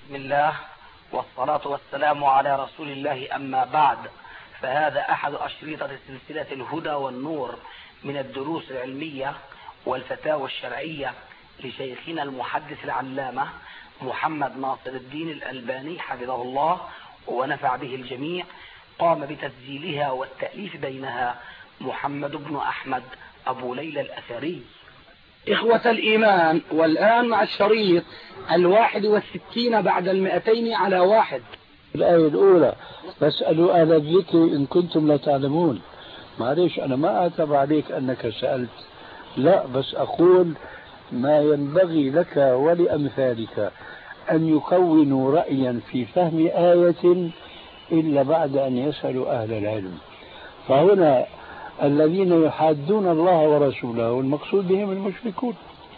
بسم الله والصلاة والسلام على رسول الله، أما بعد، فهذا أحد أشرطة سلسلة الهدى والنور من الدروس العلمية والفتاوى الشرعية لشيخنا المحدث العلامة محمد ناصر الدين الألباني حفظه الله ونفع به الجميع. قام بتسجيلها والتأليف بينها محمد بن أحمد أبو ليلى الأثري. إخوة الإيمان، والآن مع الشريط 61 بعد 200 على 1. الآية الأولى: فاسألوا أهل الذكر إن كنتم لا تعلمون. معليش، أنا ما أعتب عليك أنك سألت، لا، بس أقول ما ينبغي لك ولأمثالك أن يكونوا رأيا في فهم آية إلا بعد أن يسألوا أهل العلم. فهنا الذين يحادون الله ورسوله والمقصود بهم المشركون،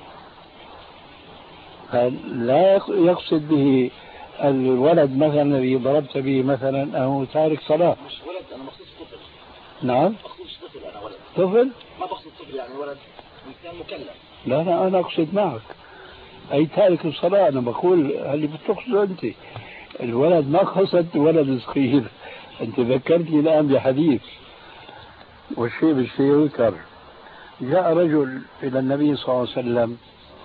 لا يقصد به الولد مثلا الذي ضربت به مثلا أنه تارك صلاة. مش ولد، أنا مقصود طفل. نعم، مقصود طفل، أنا ولد. طفل؟ ما بقصد طفل يعني ولد، إنسان مكلف. لا أنا أقصد معك أي تارك الصلاة. أنا بقول اللي بتقصده أنت الولد، ما قصدت ولد صغير. أنت ذكرتني الآن بحديث والشيء بالشيء يذكر. جاء رجل إلى النبي صلى الله عليه وسلم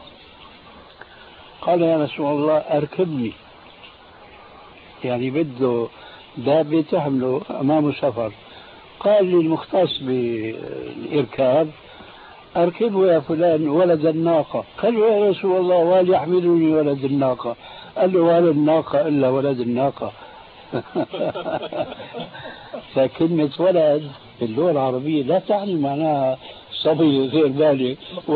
قال: يا رسول الله أركبني، يعني بده دابة تحمله أمامه سفر. قال لي المختص بالإركاب: أركبه يا فلان ولد الناقة. قال له: يا رسول الله وهل يحملني ولد الناقة؟ قال له: ولا الناقة إلا ولد الناقة. فكلمة ولد في اللغة العربية لا تعني معناها صبي غير بالغ.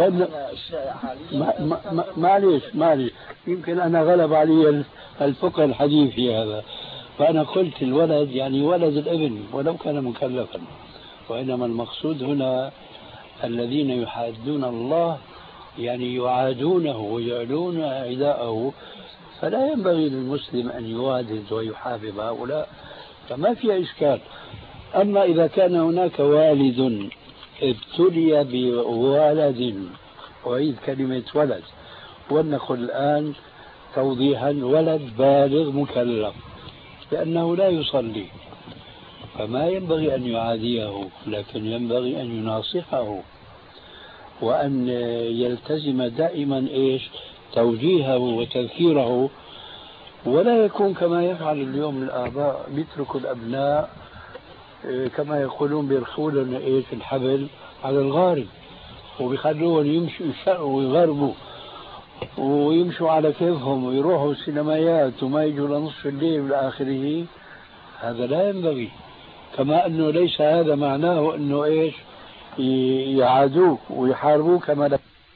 معليش يمكن أنا غلب علي الفقه الحديثي هذا، فأنا قلت الولد يعني ولد الابن ولو كان مكلفا. وإنما المقصود هنا الذين يحادون الله، يعني يعادونه ويعلون عداءه، فلا ينبغي للمسلم أن يوادد ويحابب هؤلاء، فما فيها إشكال. أما إذا كان هناك والد ابتلي بولد، أعيد كلمة ولد ولنقل الآن توضيحا: ولد بالغ مكلف، لأنه لا يصلي، فما ينبغي أن يعاديه، لكن ينبغي أن يناصحه وأن يلتزم دائما توجيهه وتذكيره، ولا يكون كما يفعل اليوم الآباء، بيتركوا الأبناء كما يقولون بيرخون الحبل على الغارب، وبيخلوهم يمشوا يشقوا ويغربوا ويمشوا على كيفهم ويروحوا السينمايات وما يجوا لنصف الليل إلى آخره. هذا لا ينبغي. كما أنه ليس هذا معناه أنه يعادوه ويحاربوه، كما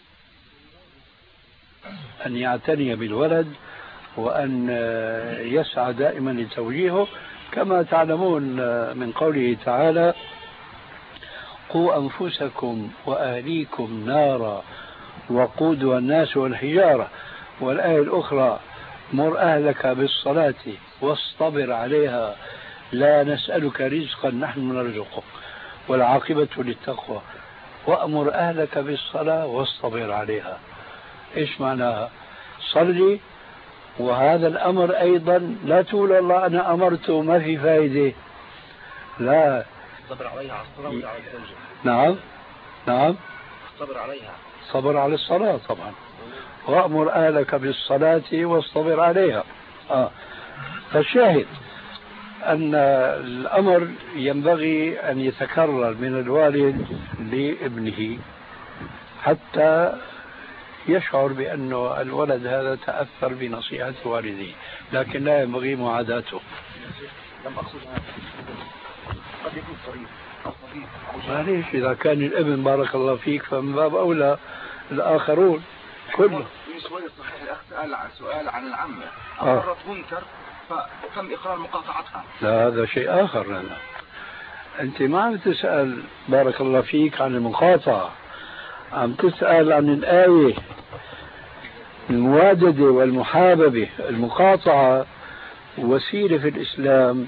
أن يعتني بالولد وأن يسعى دائما لتوجيهه، كما تعلمون من قوله تعالى: قوا أنفسكم وأهليكم نارا وقودها الناس والحجارة. والآية الأخرى: مر أهلك بالصلاة واصطبر عليها لا نسألك رزقا نحن نرزقك والعاقبة للتقوى. وأمر أهلك بالصلاة واصطبر عليها. إيش معناها؟ صلي، وهذا الأمر أيضا لا تقول الله أنا أمرته ما في فائدة، لا، صبر عليها على الصلاة وعلى الزوجة. نعم صبر عليها، صبر على الصلاة طبعا. وأمر أهلك بالصلاة واصطبر عليها. فالشاهد أن الأمر ينبغي أن يتكرر من الوالد لابنه حتى يشعر بأن الولد هذا تأثر بنصيحة والده، لكن لا ينبغي معاداته. لم أقصد هذا، قد يكون صريح أو صديق. معليش، إذا كان الابن بارك الله فيك فمن باب أولى الآخرون كله. شوية صحيح الأخ سأل سؤال عن العمة أقرت منكر فتم إقرار مقاطعتها. لا، هذا شيء آخر. لا. أنت ما عم تسأل بارك الله فيك عن المقاطعة، عم تسأل عن الآية. المواددة والمحاببة، المقاطعة وسيلة في الإسلام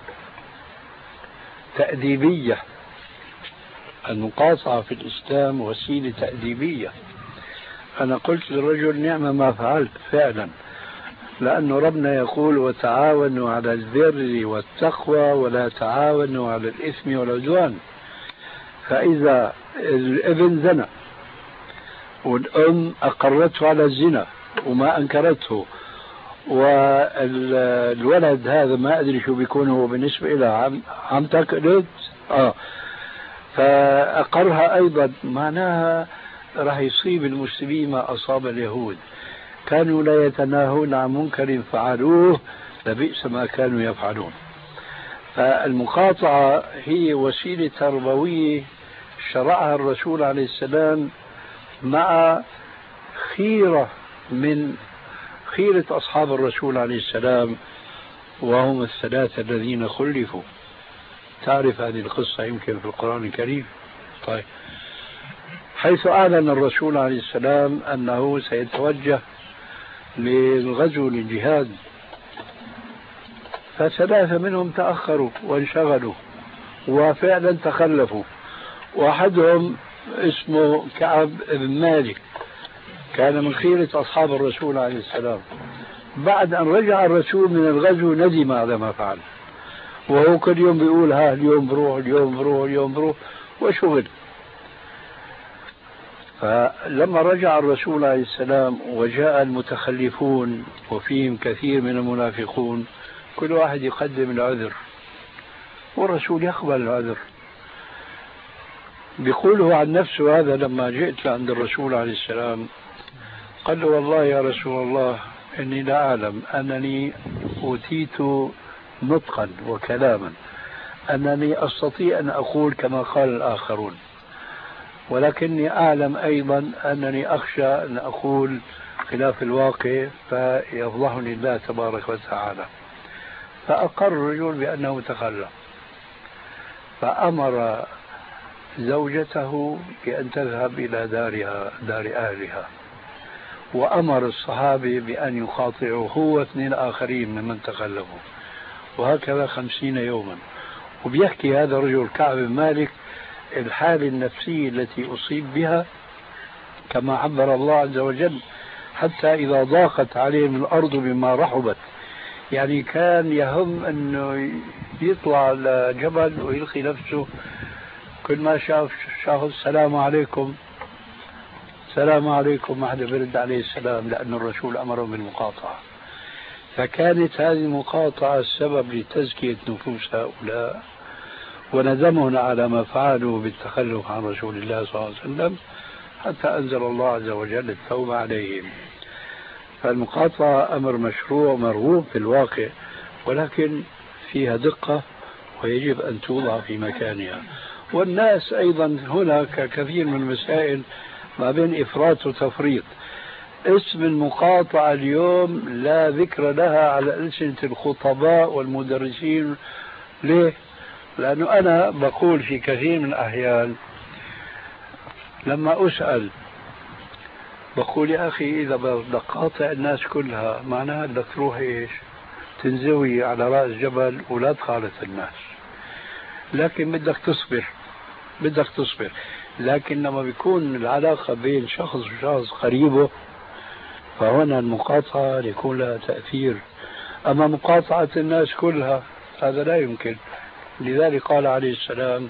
تأديبية. المقاطعة في الإسلام وسيلة تأديبية. أنا قلت للرجل: نعم ما فعلت فعلا، لأنه ربنا يقول وتعاونوا على البر والتقوى ولا تعاونوا على الإثم والعدوان. فإذا الابن زنى والأم أقرته على الزنا وما أنكرته، والولد هذا ما أدري شو بيكون هو بالنسبة إلى عم تقلد فأقرها أيضا، معناها راح يصيب المسلمين ما أصاب اليهود، كانوا لا يتناهون عن منكر فعلوه لبئس ما كانوا يفعلون. فالمقاطعة هي وسيلة تربوية شرعها الرسول عليه السلام مع خيرة من خيرة أصحاب الرسول عليه السلام، وهم الثلاثة الذين خلفوا. تعرف هذه القصة يمكن في القرآن الكريم. طيب، حيث أعلن الرسول عليه السلام أنه سيتوجه للغزو للجهاد، فثلاثة منهم تأخروا وانشغلوا وفعلا تخلفوا. واحدهم اسمه كعب بن مالك، كان من خيرة أصحاب الرسول عليه السلام. بعد أن رجع الرسول من الغزو ندم على ما فعل، وهو كل يوم بيقول ها اليوم بروح اليوم بروح اليوم بروح وشغل. فلما رجع الرسول عليه السلام وجاء المتخلفون وفيهم كثير من المنافقون، كل واحد يقدم العذر والرسول يقبل العذر. بيقوله عن نفسه هذا لما جئت عند الرسول عليه السلام قال له والله يا رسول الله إني لا أعلم أنني أوتيت نطقا وكلاما، أنني أستطيع أن أقول كما قال الآخرون، ولكني أعلم أيضا أنني أخشى أن أقول خلاف الواقع فيفضحني الله تبارك وتعالى. فأقر الرجل بأنه تخلف، فأمر زوجته بأن تذهب إلى دار أهلها، وأمر الصحابة بأن يقاطعوا هو واثنين آخرين ممن تخلفوا، وهكذا 50 يوما. وبيحكي هذا الرجل كعب بن مالك الحالة النفسية التي أصيب بها كما عبر الله عز وجل، حتى إذا ضاقت عليهم الأرض بما رحبت، يعني كان يهم أنه يطلع الجبل ويلقي نفسه، كل ما شاف السلام عليكم السلام عليكم ما حدا برد عليه السلام، لأن الرسول أمره بالمقاطعة. فكانت هذه المقاطعة السبب لتزكية نفوس هؤلاء وندمهم على ما فعلوا بالتخلف عن رسول الله صلى الله عليه وسلم، حتى أنزل الله عز وجل التوبة عليهم. فالمقاطعة أمر مشروع مرغوب في الواقع، ولكن فيها دقة ويجب أن توضع في مكانها. والناس أيضا هناك كثير من المسائل ما بين إفراط وتفريط. اسم المقاطعة اليوم لا ذكر لها على ألسنة الخطباء والمدرسين. ليه؟ لأنه أنا بقول في كثير من الأحيان لما أسأل بقول يا أخي إذا بدك قاطع الناس كلها معناها بدك تروح إيش؟ تنزوي على رأس جبل ولا تخالط الناس، لكن بدك تصبر. لكن لما بيكون العلاقة بين شخص وشخص قريبه فهنا المقاطعة يكون لها تأثير. أما مقاطعة الناس كلها هذا لا يمكن. لذلك قال عليه السلام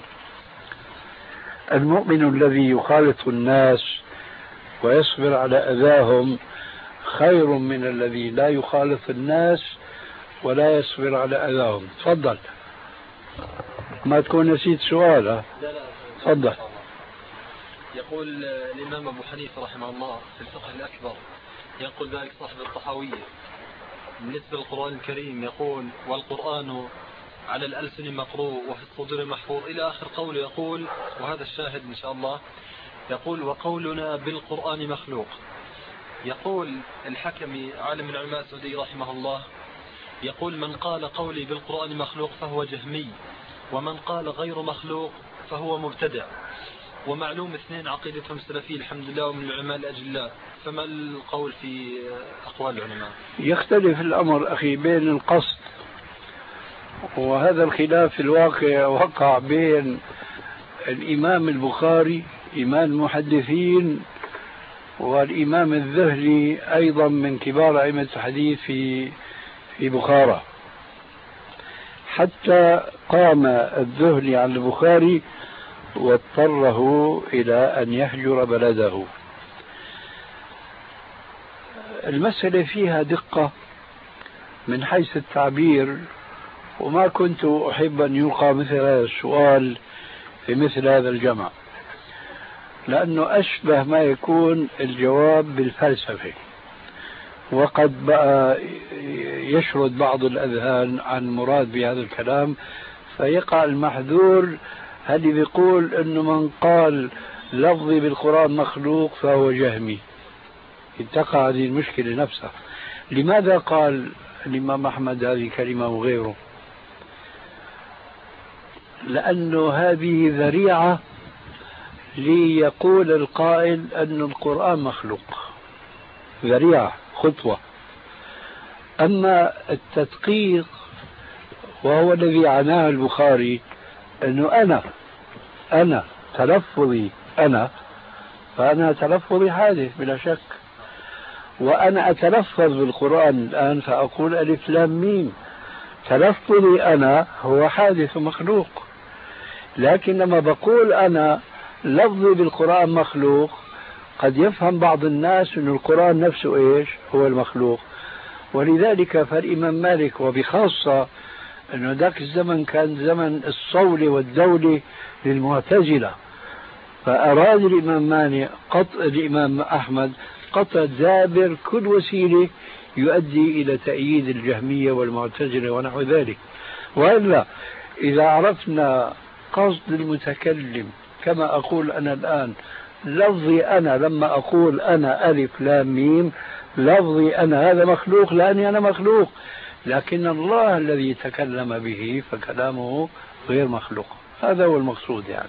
المؤمن الذي يخالط الناس ويصبر على أذاهم خير من الذي لا يخالط الناس ولا يصبر على أذاهم. تفضل، ما تكون نسيت سؤال. تفضل. يقول الإمام أبو حنيفة رحمه الله في الفقه الأكبر، يقول ذلك صاحب الطحاوية بالنسبة للقرآن الكريم، يقول والقرآن على الألسن مقروء وفي الصدور محفوظ إلى آخر قوله. يقول وهذا الشاهد إن شاء الله، يقول وقولنا بالقرآن مخلوق. يقول الحكمي عالم العلماء السعودي رحمه الله، يقول من قال قولي بالقرآن مخلوق فهو جهمي، ومن قال غير مخلوق فهو مبتدع. ومعلوم اثنين عقيدتهم سلفية الحمد لله ومن العلماء الأجلاء، فما القول في أقوال العلماء؟ يختلف الأمر أخي بين القصد، وهذا الخلاف في الواقع وقع بين الإمام البخاري إمام المحدثين والإمام الذهلي أيضا من كبار أئمة الحديث في بخارى، حتى قام الذهلي عن البخاري واضطره إلى أن يهجر بلده. المسألة فيها دقة من حيث التعبير، وما كنت أحب أن يلقى مثل هذا السؤال في مثل هذا الجمع، لأنه أشبه ما يكون الجواب بالفلسفة، وقد بقى يشرد بعض الأذهان عن مراد بهذا الكلام، فيقع المحذور هل بيقول أنه من قال لفظي بالقرآن مخلوق فهو جهمي، تقع هذه المشكلة نفسها. لماذا قال الإمام أحمد هذه الكلمة وغيره؟ لأنه هذه ذريعة ليقول القائل أن القرآن مخلوق، ذريعة خطوة. أما التدقيق وهو الذي عناه البخاري، أنه أنا تلفظي فأنا تلفظي حادث بلا شك، وأنا أتلفظ بالقرآن الآن فأقول ألف لام ميم، تلفظي أنا هو حادث مخلوق. لكن لما بقول أنا لفظي بالقرآن مخلوق، قد يفهم بعض الناس أن القرآن نفسه إيش هو المخلوق. ولذلك فالإمام مالك وبخاصة أنه ذاك الزمن كان زمن الصولة والدولة للمعتزلة، فأراد الإمام أحمد قطع دابر كل وسيلة يؤدي إلى تأييد الجهمية والمعتزلة ونحو ذلك. وإلا إذا عرفنا قصد المتكلم، كما أقول أنا الآن لفظي أنا لما أقول أنا ألف لام ميم، لفظي أنا هذا مخلوق لأني أنا مخلوق، لكن الله الذي تكلم به فكلامه غير مخلوق. هذا هو المقصود يعني.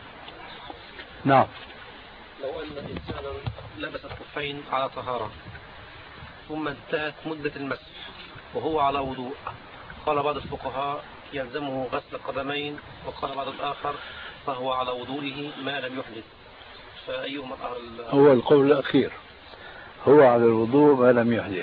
نعم. لو أن إنسانا لبس الخفين على طهارة ثم انتهت مدة المسح وهو على وضوء، قال بعض الفقهاء يلزمه غسل القدمين، وقال بعض الآخر فهو على وضوئه ما لم يحدث، فأيهما هو القول الأخير، هو على الوضوء ما لم يحدث،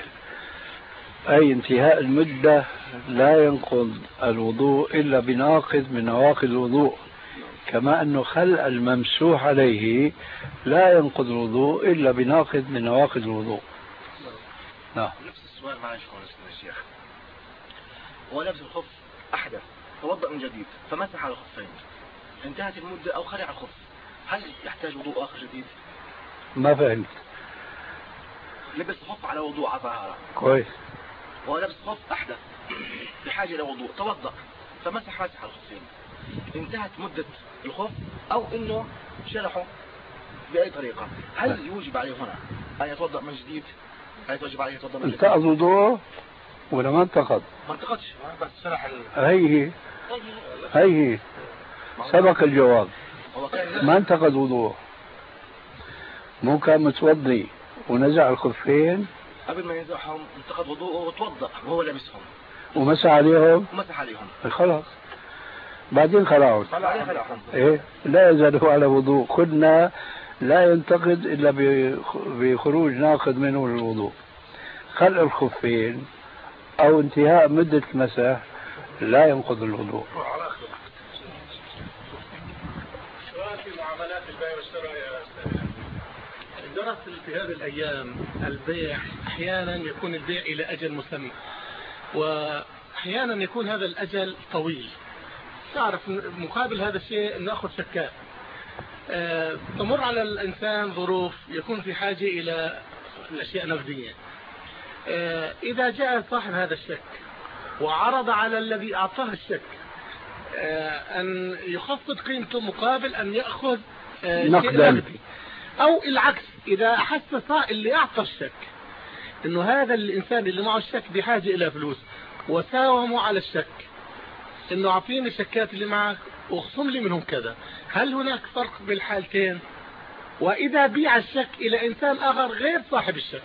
أي انتهاء المدة لا ينقض الوضوء إلا بناقض من نواقض الوضوء، كما أنه خلع الممسوح عليه لا ينقض الوضوء إلا بناقض من نواقض الوضوء. نعم. نفس السؤال معلش يا شيخ، هو لبس الخف أحدث توضأ من جديد فمسح على الخفين، انتهت المدة أو خلع الخف، هل يحتاج وضوء آخر جديد؟ ما فهمت. لبس الخف على وضوء على طهارة كويس، هو لبس الخف أحدث بحاجة إلى وضوء، توضأ فمسح على الخفين، انتهت مدة الخف أو إنه شرحه بأي طريقة، هل يوجب عليه هنا أن يتوضأ من جديد؟ هل يتوجب عليه يتوضأ من جديد؟ انتقض وضوءه ولا ما انتقض؟ ما انتقضش، بس شرح هي سبق الجواب، ما انتقض وضوءه، مو كان متوضي ونزع الخفين قبل ما ينزعهم انتقض وضوءه وتوضأ وهو لابسهم ومسح عليهم خلاص، بعدين خلعهم إيه؟ لا يزال هو على وضوء. قلنا لا ينتقد إلا بخروج ناقض منه الوضوء، خلع الخفين أو انتهاء مدة المسح لا ينقض الوضوء. سؤال في معاملات البيع والشراء يا أستاذ، درس في هذه الأيام البيع أحيانا يكون البيع إلى أجل مسمى، وأحيانا يكون هذا الأجل طويل. تعرف مقابل هذا الشيء نأخذ شكات، تمر على الإنسان ظروف يكون في حاجة إلى الأشياء نقدية. إذا جاء صاحب هذا الشك وعرض على الذي أعطاه الشك أن يخفض قيمته مقابل أن يأخذ شيء نقدي، أو العكس، إذا أحس اللي أعطى الشك إنه هذا الإنسان اللي معه الشك بحاجة إلى فلوس وساوموا على الشك إنه أعطيني الشكات اللي معك واخصم لي منهم كذا، هل هناك فرق بالحالتين؟ وإذا بيع الشك إلى إنسان آخر غير صاحب الشك،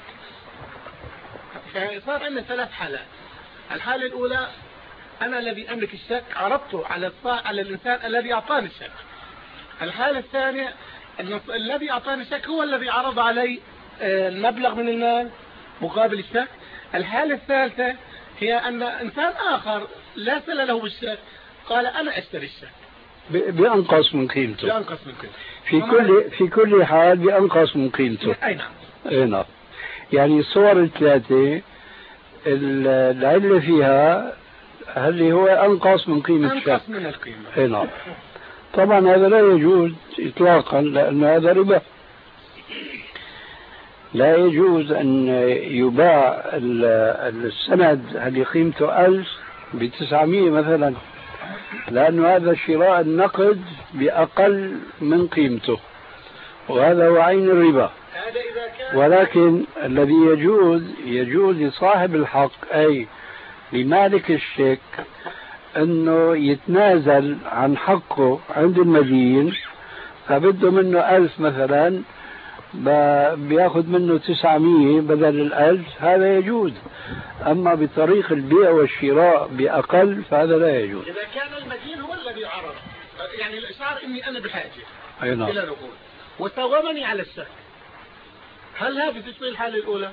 فصار عندنا ثلاث حالات. الحالة الأولى أنا الذي أملك الشك عرضته على الإنسان الذي أعطاني الشك. الحالة الثانية أن الذي أعطاني الشك هو الذي عرض علي المبلغ من المال مقابل الشك. الحالة الثالثة هي أن إنسان آخر لا صلة له بالشك قال أنا أشتري الشك بأنقص من قيمته. بأنقص من قيمته في كل حال بأنقص من قيمته. أي نعم. أي نعم. يعني الصور الثلاثة العلة فيها هل هو أنقص من قيمة الشك؟ أنقص من القيمة. أي نعم. طبعا هذا لا يجوز إطلاقا لأن هذا ربا. لا يجوز أن يباع السند اللي قيمته 1000 ب900 مثلا، لأن هذا شراء النقد بأقل من قيمته، وهذا هو عين الربا. ولكن الذي يجوز لصاحب الحق أي لمالك الشيك أنه يتنازل عن حقه عند المدين، فبده منه 1000 مثلا بياخذ منه 900 بدل 1000، هذا يجوز. أما بطريق البيع والشراء بأقل فهذا لا يجوز. إذا كان المدين هو الذي عرض يعني الإشعار إني أنا بحاجة نعم. إلى نقود وساومني على الشك، هل هذه تشبه الحالة الأولى؟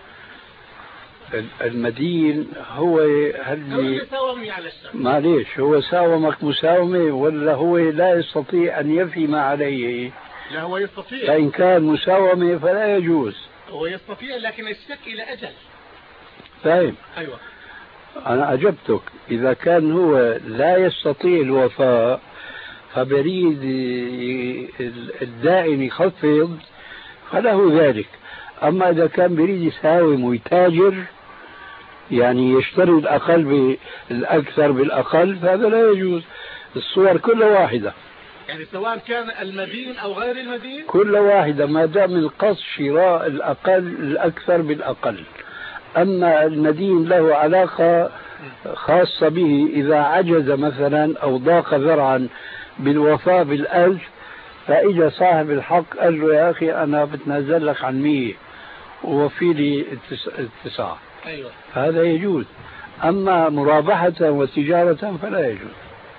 المدين هو اللي ساومني على الشك. معليش، هو ساومك مساومة ولا هو لا يستطيع أن يفي ما عليه؟ لا هو يستطيع. فإن كان مساومة فلا يجوز. هو يستطيع لكن الشك إلى أجل. فاهم؟ أيوة. أنا أجبتك. إذا كان هو لا يستطيع الوفاء فبريد الدائن يخفض فله ذلك. أما إذا كان بريد يساوم ويتاجر يعني يشتري الأقل بالأكثر بالأقل فهذا لا يجوز. الصور كلها واحدة، يعني سواء كان المدين أو غير المدين كل واحدة ما دام القصد شراء الأقل الأكثر بالأقل. أما المدين له علاقة خاصة به، إذا عجز مثلا أو ضاق ذرعا بالوفاء بال1000 فإجا صاحب الحق قال له يا أخي أنا بتنازل لك عن 100 ووفي لي 9. أيوة. هذا يجوز. أما مرابحة وتجارة فلا يجوز.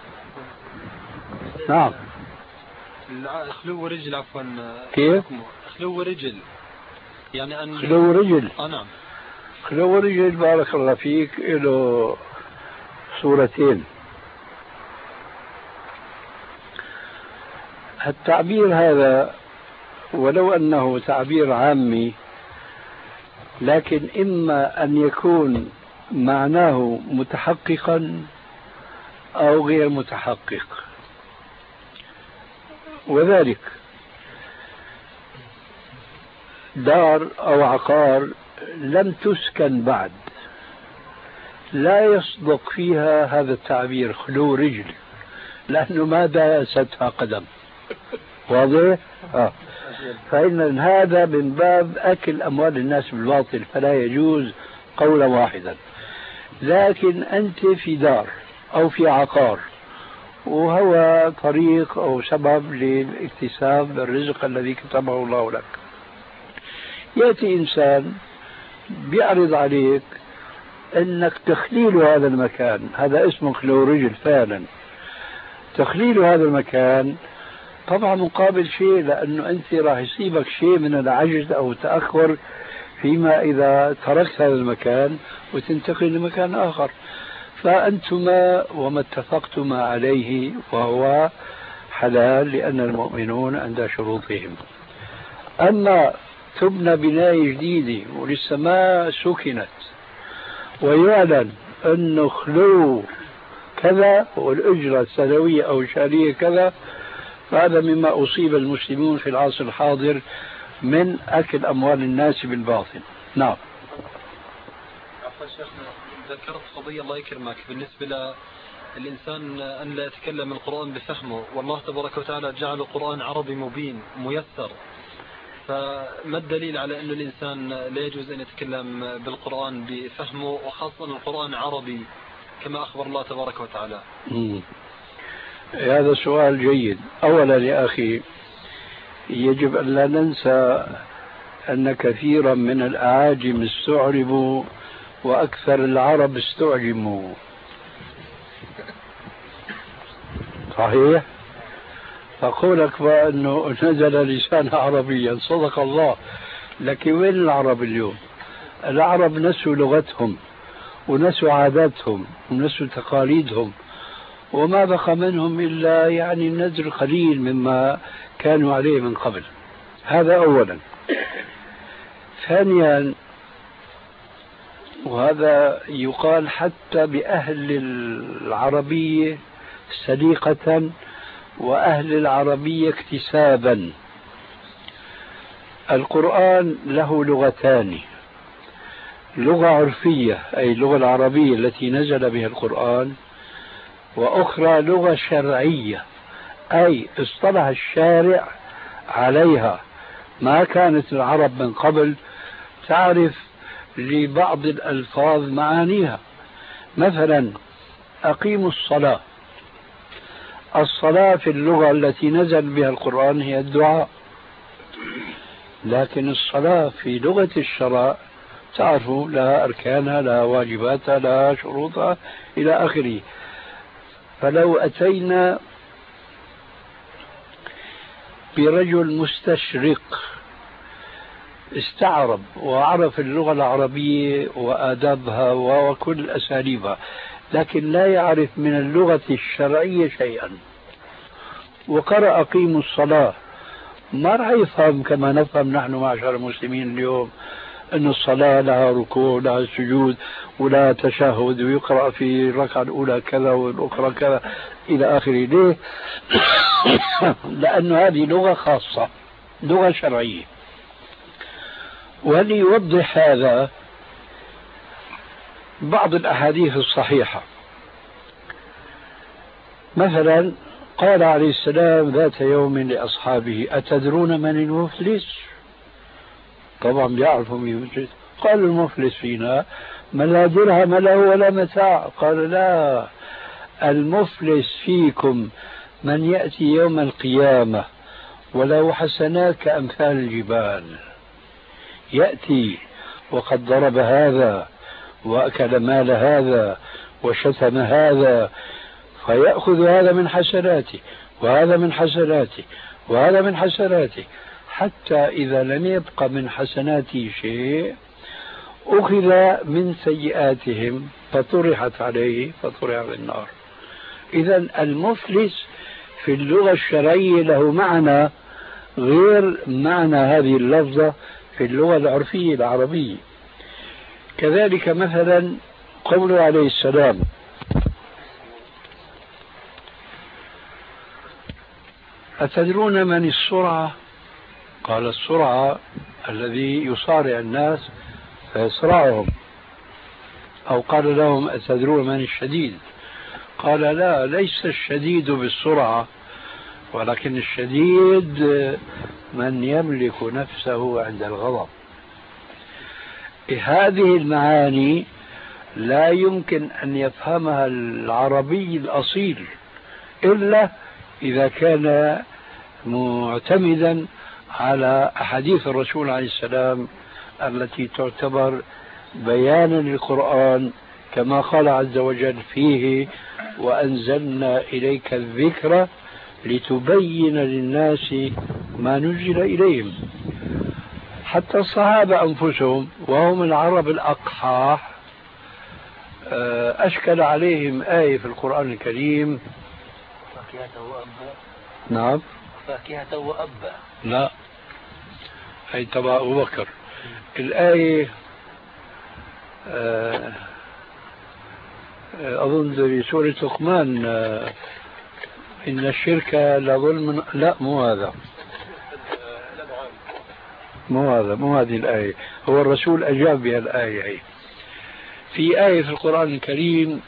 نعم. خلو رجل عفوا. كيف؟ خلو رجل يعني أن خلو رجل. نعم. خلو رجل بارك الله فيك له صورتين. التعبير هذا ولو أنه تعبير عامي لكن إما أن يكون معناه متحققا أو غير متحقق، وذلك دار أو عقار لم تسكن بعد لا يصدق فيها هذا التعبير خلو رجل، لأنه ما داستها قدم. واضح؟ فإن هذا من باب أكل أموال الناس بالباطل فلا يجوز قولا واحدا. لكن أنت في دار أو في عقار وهو طريق أو سبب لاكتساب الرزق الذي كتبه الله لك، يأتي إنسان بيعرض عليك أنك تخليل هذا المكان، هذا اسمه خلو رجل فعلا. تخليل هذا المكان طبعا مقابل شيء، لأنه أنت راح يصيبك شيء من العجز أو التأخر فيما إذا تركت هذا المكان وتنتقل لمكان آخر. فأنتما وما اتفقتما عليه وهو حلال لأن المؤمنون عند شروطهم. أما تبنى بناية جديدة ولسه ما سكنت ويعلن أنه خلو كذا والأجرة السنوية أو الشهرية كذا، فهذا مما أصيب المسلمون في العصر الحاضر من أكل أموال الناس بالباطل. نعم. عفوا شيخنا، ذكرت قضية الله يكرمك بالنسبة للإنسان أن لا يتكلم القرآن بفهمه، والله تبارك وتعالى جعل القرآن عربي مبين ميسر، فما الدليل على أن الإنسان لا يجوز أن يتكلم بالقرآن بفهمه وخاصة القرآن عربي كما أخبر الله تبارك وتعالى؟ هذا سؤال جيد. أولا يا أخي يجب أن لا ننسى أن كثيرا من الأعاجم استعربوا وأكثر العرب استعجموا. صحيح؟ فقولك بأنه نزل لسان عربيا صدق الله، لكن وين العرب اليوم؟ العرب نسوا لغتهم ونسوا عاداتهم ونسوا تقاليدهم، وما بقى منهم إلا يعني النذر القليل مما كانوا عليه من قبل. هذا أولا. ثانيا، وهذا يقال حتى بأهل العربية سليقة وأهل العربية اكتسابا، القرآن له لغتان: لغة عرفية أي اللغة العربية التي نزل بها القرآن، وأخرى لغة شرعية أي اصطلح الشارع عليها. ما كانت العرب من قبل تعرف لبعض الألفاظ معانيها. مثلا أقيموا الصلاة، الصلاة في اللغة التي نزل بها القرآن هي الدعاء، لكن الصلاة في لغة الشرع تعرفوا لها أركانها، لها واجباتها، لها شروطها إلى آخره. فلو أتينا برجل مستشرق استعرب وعرف اللغة العربية وآدابها وكل أساليبها، لكن لا يعرف من اللغة الشرعية شيئا، وقرأ أقيموا الصلاة، ما راح يفهم كما نفهم نحن معشر المسلمين اليوم أن الصلاة لها ركوع لها سجود ولها تشهد ويقرأ في الركعة الأولى كذا والأخرى كذا إلى آخره. ليه؟ لأن هذه لغة خاصة، لغة شرعية. وليوضح هذا بعض الأحاديث الصحيحة. مثلا قال عليه السلام ذات يوم لأصحابه: أتدرون من المفلس؟ طبعا بيعرفوا مين المفلس. قال: المفلس فينا من لا درهم له ولا متاع. قال: لا، المفلس فيكم من يأتي يوم القيامة وله حسنات كأمثال الجبال، يأتي وقد ضرب هذا وأكل مال هذا وشتم هذا، فيأخذ هذا من حسناته وهذا من حسناته وهذا من حسناته، حتى إذا لم يبق من حسناته شيء أخذ من سيئاتهم فطرحت عليه فطرح في النار. إذا المفلس في اللغة الشرعية له معنى غير معنى هذه اللفظة في اللغة العرفية العربية. كذلك مثلا قوله عليه السلام: أتدرون من السرعة؟ قال: السرعة الذي يصارع الناس فيسرعهم. أو قال لهم: أتدرون من الشديد؟ قال: لا، ليس الشديد بالسرعة، ولكن الشديد من يملك نفسه عند الغضب. هذه المعاني لا يمكن أن يفهمها العربي الأصيل إلا إذا كان معتمدا على أحاديث الرسول عليه السلام التي تعتبر بيانا للقرآن، كما قال عز وجل فيه: وأنزلنا إليك الذكر لتبين للناس ما نزل إليهم. حتى الصحابة أنفسهم وهم العرب الأقحاح أشكل عليهم آية في القرآن الكريم: فاكهة وأبا. نعم، فاكهة وأبا. لا، هي تبع أبو بكر. الآية أظن في سورة لقمان: إن الشرك لظلم. لا، مو هذا، مو هذه الآية. هو الرسول أجاب بها الآية. هي في آية في القرآن الكريم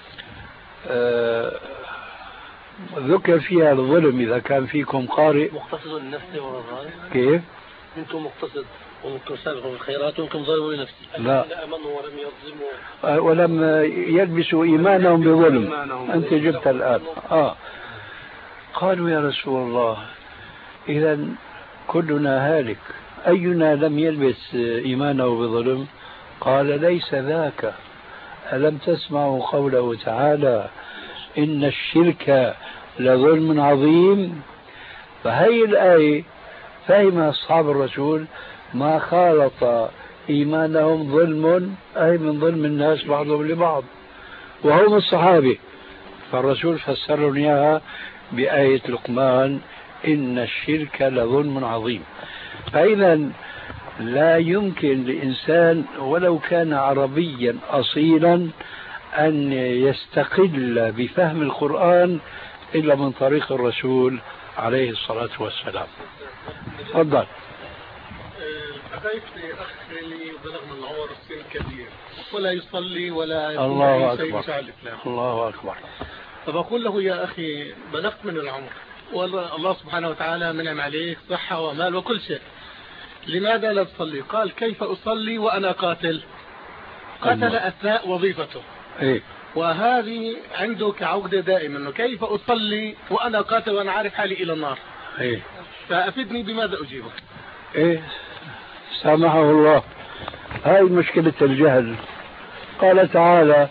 ذكر فيها الظلم: إذا كان فيكم قارئ مقتصد لنفسه ورضاه. كيف؟ منكم مقتصد ومنكم سابق بالخيرات ومنكم ظالم لنفسه. لا، آمنوا ولم يظلموا ولم يلبسوا إيمانهم بظلم. أنت جبت الآن. قالوا: يا رسول الله، إذا كلنا هالك، أينا لم يلبس إيمانه بظلم؟ قال: ليس ذاك. ألم تسمعوا قوله تعالى: إن الشرك لظلم عظيم؟ فهي الآية فهم أصحاب الرسول ما خالط إيمانهم ظلم، أي من ظلم الناس بعضهم لبعض، وهم الصحابة. فالرسول فسر إياها بآية لقمان: إن الشرك لظلم عظيم. فإذا لا يمكن لإنسان ولو كان عربيا أصيلا أن يستقل بفهم القرآن إلا من طريق الرسول عليه الصلاة والسلام. تفضل. أخيت أخ لي بلغ من العمر السن كبير ولا يصلي ولا الله شيء أكبر. الإسلام. الله أكبر. فبقول له: يا أخي بلغت من العمر والله سبحانه وتعالى منعم عليك صحة ومال وكل شيء، لماذا لا تصلي؟ قال: كيف أصلي وأنا قاتل؟ قتل أثناء وظيفته. إيه؟ وهذه عنده كعقدة دائما، إنه كيف أصلي وأنا قاتل وأنا عارف حالي إلى النار. إيه؟ فأفدني بماذا أجيبه؟ إيه؟ سامحه الله. هاي مشكلة الجهل. قال تعالى: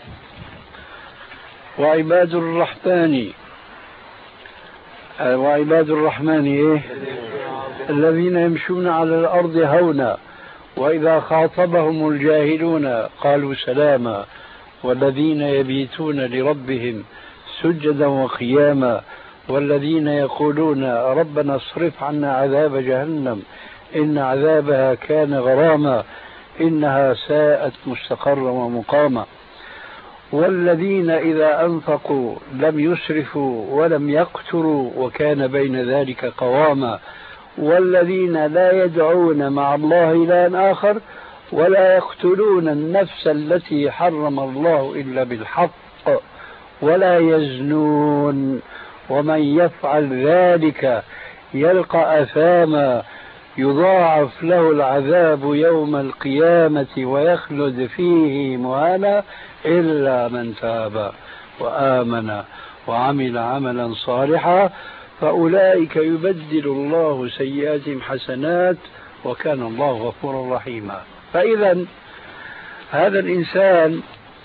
وعباد الرحمن إيه؟ الذين يمشون على الأرض هونا وإذا خاطبهم الجاهلون قالوا سلاما والذين يبيتون لربهم سجدا وقياما والذين يقولون ربنا اصرف عنا عذاب جهنم إن عذابها كان غراما إنها ساءت مستقرا ومقاما والذين إذا أنفقوا لم يسرفوا ولم يقتروا وكان بين ذلك قواما والذين لا يدعون مع الله إلها آخر ولا يقتلون النفس التي حرم الله إلا بالحق ولا يزنون ومن يفعل ذلك يلقى أثاما يضاعف له العذاب يوم القيامة ويخلد فيه مهانا إلا من تاب وآمن وعمل عملا صالحا فأولئك يبدل الله سيئاتهم حسنات وكان الله غفورا رحيما. فإذا هذا الإنسان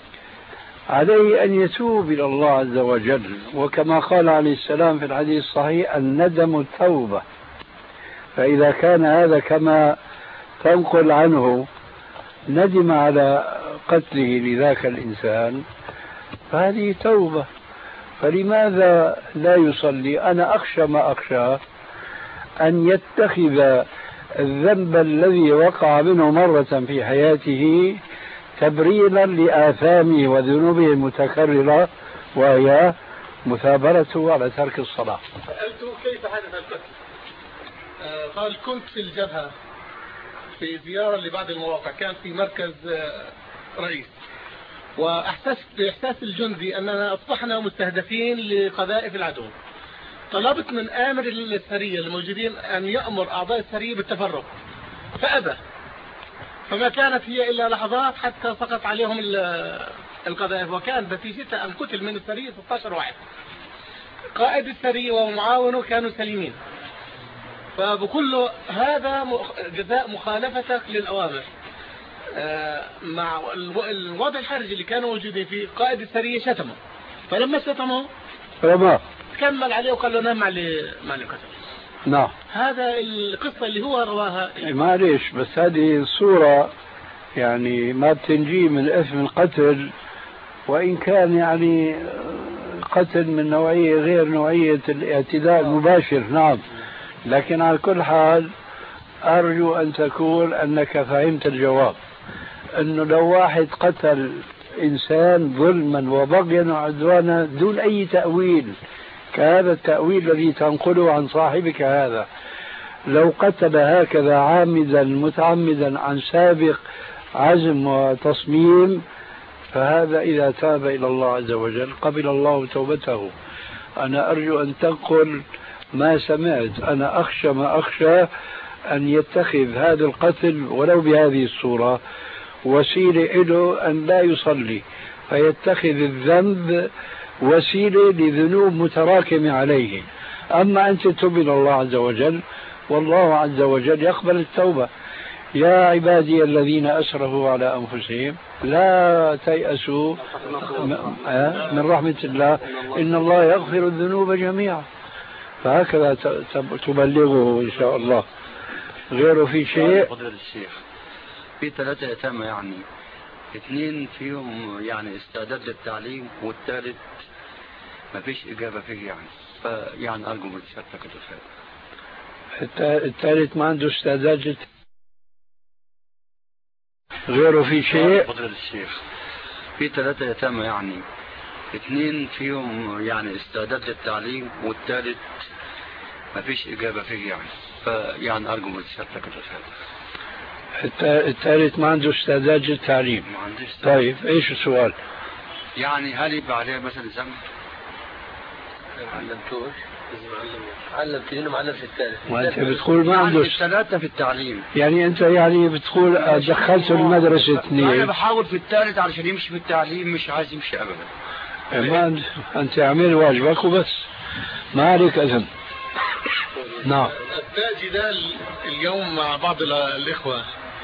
عليه أن يتوب إلى الله عز وجل، وكما قال عليه السلام في الحديث الصحيح: الندم التوبة. فإذا كان هذا كما تنقل عنه ندم على قتله لذاك الإنسان فهذه توبة، فلماذا لا يصلي؟ أنا أخشى ما أخشى أن يتخذ الذنب الذي وقع منه مرة في حياته تبريرا لآثامه وذنوبه المتكررة وهي مثابرته على ترك الصلاة. سألته كيف حدث القتل؟ قال: كنت في الجبهة في زيارة لبعض المواقع، كان في مركز رئيس، وأحسست بإحساس الجندي أننا أصبحنا مستهدفين لقذائف العدو. طلبت من آمر السرية الموجودين أن يأمر أعضاء السرية بالتفرق فأبى، فما كانت هي إلا لحظات حتى سقط عليهم القذائف، وكان نتيجتها أن قتل من السرية 16 واحد. قائد السرية ومعاونه كانوا سليمين. فبكل هذا جزاء مخالفتك للأوامر. مع الوضع الحرجي اللي كانوا موجودين فيه، قائد السرية شتمه، فلما شتمه كمل عليه وقال له: نام علي قتل. نعم، هذا القصة اللي هو رواها. معليش، بس هذه الصورة يعني ما بتنجي من اسم القتل، وإن كان يعني قتل من نوعية غير نوعية الاعتداء المباشر. نعم، لكن على كل حال أرجو أن تكون أنك فهمت الجواب، أنه لو واحد قتل إنسان ظلما وبغيا وعدوانا دون أي تأويل كهذا التأويل الذي تنقله عن صاحبك هذا، لو قتل هكذا عامدا متعمدا عن سابق عزم وتصميم، فهذا إذا تاب إلى الله عز وجل قبل الله توبته. أنا أرجو أن تنقل ما سمعت. أنا أخشى ما أخشى أن يتخذ هذا القتل ولو بهذه الصورة وسيلة له أن لا يصلي، فيتخذ الذنب وسيلة لذنوب متراكمة عليه. أما أن تتوب إلى الله عز وجل، والله عز وجل يقبل التوبة. يا عبادي الذين أسرفوا على أنفسهم لا تيأسوا من رحمة الله إن الله يغفر الذنوب جميعا. فهكذا تبلغه إن شاء الله. غيره في شيء؟ فضيلة الشيخ، في 3 يتامى يعني 2 فيهم يعني استعداد للتعليم والثالث ما فيش إجابة فيه يعني، فيعني أرجو من سيادتك الإفادة. الثالث ما عنده استعداد غيره في شيء؟ فضيلة الشيخ، في 3 يتامى يعني 2 فيهم يعني استعداد للتعليم والثالث ما فيش إجابة فيه يعني، فيعني أرجو من سيادتك الإفادة. الثالث ما عنده استعداد للتعليم. ما عنديش استعداد. طيب ايش السؤال؟ يعني هل يبقى عليه مثلا ذنب؟ ما علمتوش، علمتني وما علمت الثالث. وانت بتقول ما عنده يعني 3 في التعليم، يعني انت يعني بتقول دخلته المدرسة 2. انا بحاول في الثالث علشان يمشي في التعليم، مش عايز يمشي ابدا. ما انت اعمل واجبك وبس، ما عليك اذن. نعم. أثناء جدال اليوم مع بعض الإخوة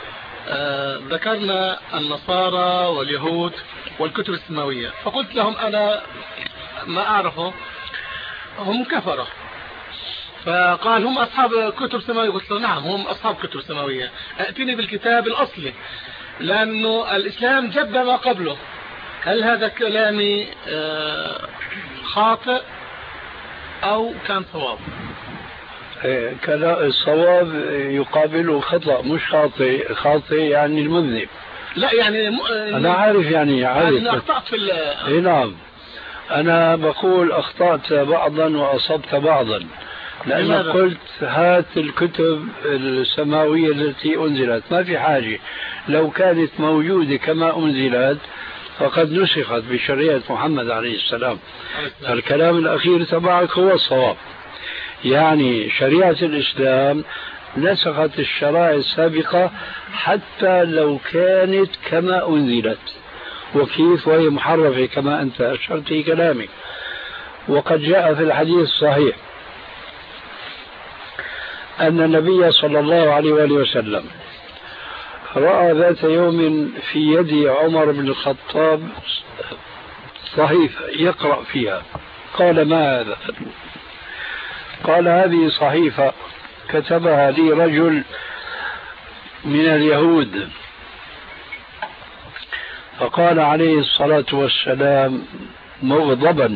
ذكرنا النصارى واليهود والكتب السماوية، فقلت لهم أنا ما أعرفه، هم كفرة. فقال هم أصحاب كتب سماوية. قلت له نعم هم أصحاب كتب سماوية، أتني بالكتاب الأصلي لأنه الإسلام جب ما قبله. هل هذا كلامي خاطئ أو كان صواب؟ الصواب يقابله خطأ، مش خاطئ. خاطئ يعني المذنب. لا يعني أنا عارف يعني عارف. أخطأت في نعم، أنا بقول أخطأت بعضا وأصبت بعضا، لأنك قلت هات الكتب السماوية التي أنزلت. ما في حاجة، لو كانت موجودة كما أنزلت فقد نسخت بشريعة محمد عليه السلام. الكلام الأخير تبعك هو الصواب، يعني شريعة الإسلام نسخت الشرائع السابقة حتى لو كانت كما أنزلت. وكيف وهي محرفة كما أنت أشرت في كلامك. وقد جاء في الحديث الصحيح أن النبي صلى الله عليه وآله وسلم رأى ذات يوم في يد عمر بن الخطاب صحيفة يقرأ فيها. قال ما هذا؟ قال هذه صحيفة كتبها لي رجل من اليهود. فقال عليه الصلاة والسلام مغضبا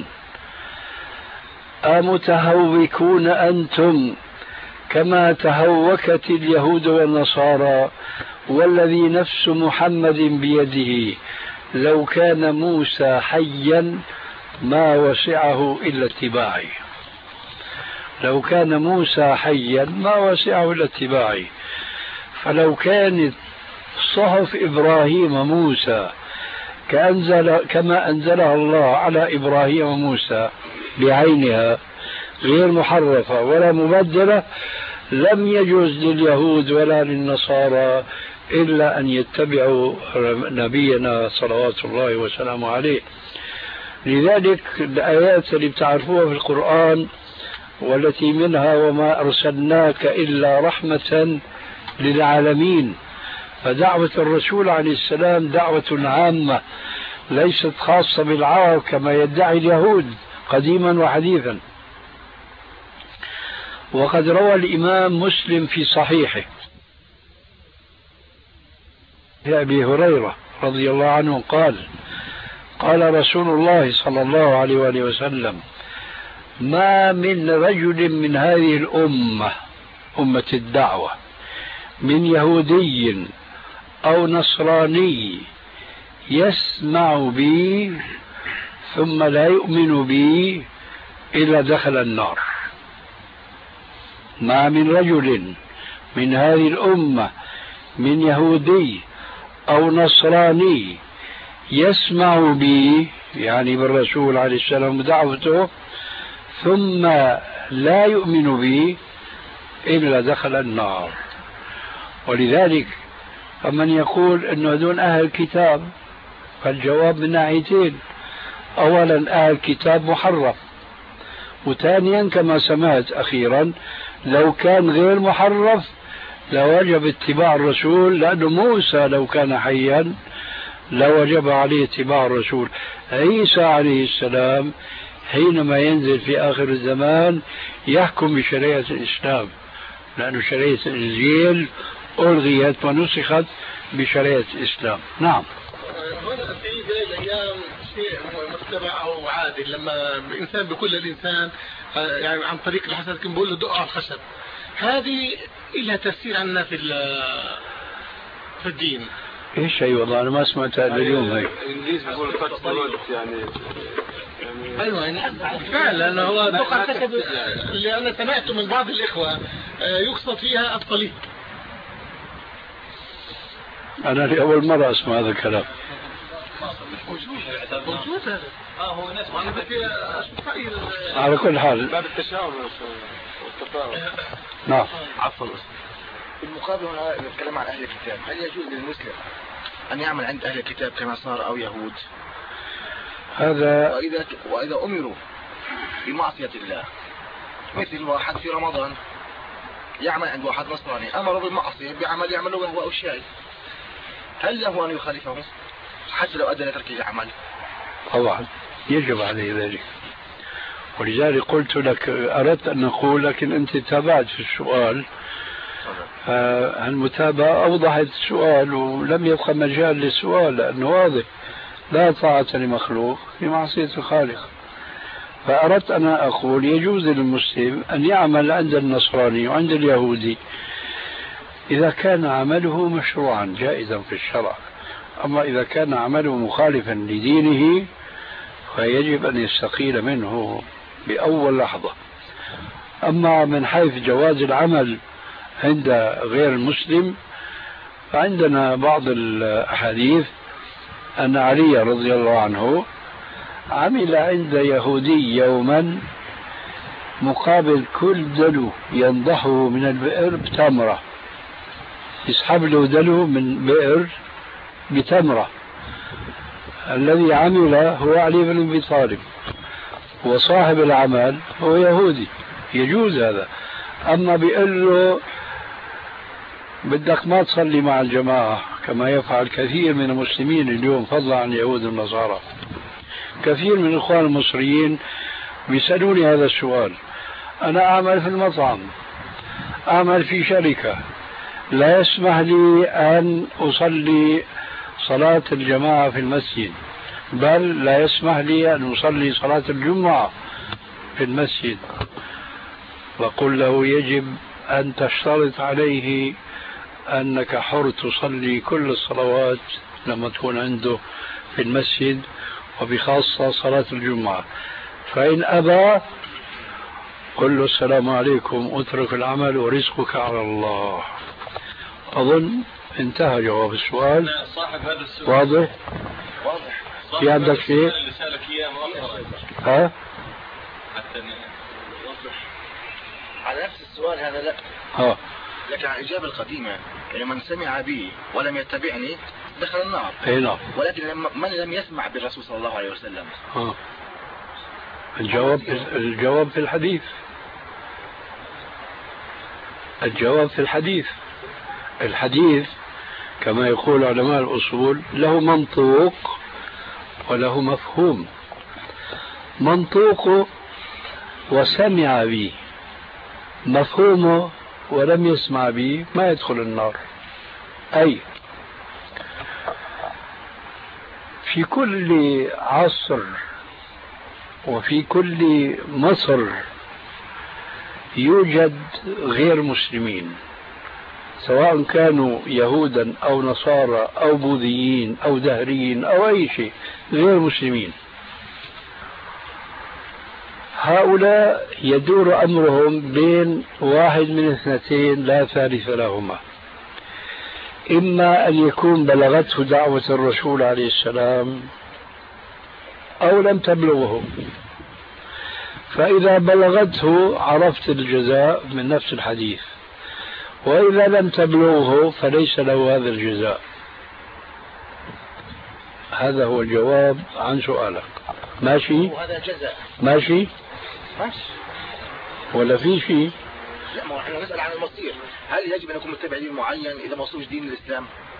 أمتهوكون أنتم كما تهوكت اليهود والنصارى، والذي نفس محمد بيده لو كان موسى حيا ما وسعه إلا اتباعي. لو كان موسى حيا ما وسعه إلا اتباعي. فلو كانت صحف إبراهيم موسى كما أنزلها الله على إبراهيم وموسى بعينها غير محرفة ولا مبدلة، لم يجوز لليهود ولا للنصارى إلا أن يتبعوا نبينا صلوات الله وسلامه عليه. لذلك الآيات اللي بتعرفوها في القرآن والتي منها وما أرسلناك إلا رحمة للعالمين، فدعوة الرسول عليه السلام دعوة عامة ليست خاصة بالعرب كما يدعي اليهود قديما وحديثا. وقد روى الإمام مسلم في صحيحه أبي هريرة رضي الله عنه قال قال رسول الله صلى الله عليه وآله وسلم ما من رجل من هذه الأمة أمة الدعوة من يهودي أو نصراني يسمع بي ثم لا يؤمن بي إلا دخل النار. ما من رجل من هذه الأمة من يهودي أو نصراني يسمع بي يعني بالرسول عليه السلام دعوته ثم لا يؤمن بي إلا دخل النار. ولذلك فمن يقول أنه دون أهل الكتاب فالجواب من ناحيتين: أولا أهل الكتاب محرف، وثانيا كما سمعت أخيرا لو كان غير محرف لوجب اتباع الرسول، لأنه موسى لو كان حيا لوجب عليه اتباع الرسول. عيسى عليه السلام حينما ينزل في آخر الزمان يحكم بشريعة الإسلام، لأن شريعة الإنجيل ألغيت ونسخت بشريعة الإسلام. نعم. هنا في الأيام شيء متبع أو عادي لما الإنسان بيقول للإنسان يعني عن طريق الحسد كان بيقول له دق على الخشب، هذه لها تفسير عندنا في الدين. ايش هي؟ والله انا ما سمعتها اليوم. هي الانجليز بيقولوا يعني ايوه يعني فعلا هو دق على الخشب اللي انا سمعته من بعض الاخوه يقصد فيها الطليق. انا لاول مره اسمع هذا الكلام. موجود هذا. هو ناس على كل حال باب التشاؤم والتفاؤل. نعم. عفوا. في المقابل هنا نتكلم عن أهل الكتاب، هل يجوز للمسلم أن يعمل عند أهل الكتاب كنصارى أو يهود؟ هذا وإذا أمروا بمعصية الله، مثل واحد في رمضان يعمل عند واحد نصراني أمر بالمعصية بعمل يعمله وهو أشياء، هل له أن يخالفه حتى لو أدى لترك العمل؟ طبعا يجب عليه ذلك، ولذلك قلت لك أردت أن نقول لكن أنت تابعت في السؤال. المتابعة أوضحت السؤال ولم يبقى مجال للسؤال، لأنه واضح لا طاعة لمخلوق في معصية الخالق. فأردت أن أقول يجوز للمسلم أن يعمل عند النصراني وعند اليهودي إذا كان عمله مشروعا جائزا في الشرع، أما إذا كان عمله مخالفا لدينه فيجب أن يستقيل منه بأول لحظة. أما من حيث جواز العمل عند غير المسلم فعندنا بعض الأحاديث أن علي رضي الله عنه عمل عند يهودي يوما مقابل كل دلو ينضحه من البئر بتمرة، يسحب له دلو من بئر بتمرة. الذي عمل هو علي بن أبي طالب وصاحب العمل هو يهودي، يجوز هذا. أما بيقول له بدك ما تصلي مع الجماعة كما يفعل كثير من المسلمين اليوم فضلا عن اليهود والنصارى، كثير من الإخوان المصريين بيسألوني هذا السؤال. أنا أعمل في المطعم، أعمل في شركة، لا يسمح لي أن أصلي صلاة الجماعة في المسجد، بل لا يسمح لي أن أصلي صلاة الجمعة في المسجد. وقل له يجب أن تشترط عليه أنك حر تصلي كل الصلوات لما تكون عنده في المسجد، وبخاصة صلاة الجمعة. فإن أبى قل له السلام عليكم، اترك العمل ورزقك على الله. أظن انتهى جواب السؤال. صاحب هذا السؤال واضح؟ واضح. في عندك شيء؟ اللي سألك إياه مؤخرا ها؟ حتى نوضح على نفس السؤال هذا لا. ها. لكن على الإجابة القديمة يعني من سمع بي ولم يتبعني دخل النار. اي نعم. ولكن من لم يسمع بالرسول صلى الله عليه وسلم. ها. الجواب في الحديث. الجواب في الحديث. الحديث كما يقول علماء الأصول له منطوق وله مفهوم. منطوقه وسمع به، مفهومه ولم يسمع به ما يدخل النار. أي في كل عصر وفي كل مصر يوجد غير مسلمين، سواء كانوا يهودا أو نصارى أو بوذيين أو دهريين أو أي شيء، غير مسلمين. هؤلاء يدور أمرهم بين واحد من اثنتين لا ثالث لهما: إما أن يكون بلغته دعوة الرسول عليه السلام أو لم تبلغه، فإذا بلغته عرفت الجزاء من نفس الحديث، وإذا لم تبلغه فليس له هذا الجزاء. هذا هو الجواب عن سؤالك. ماشي؟ وهذا جزاء. ماشي؟ ماشي. ولا في شيء؟ لا، ما احنا نسأل عن المصير، هل يجب أن يكون متبع دين معين إذا ما وصلش دين الإسلام؟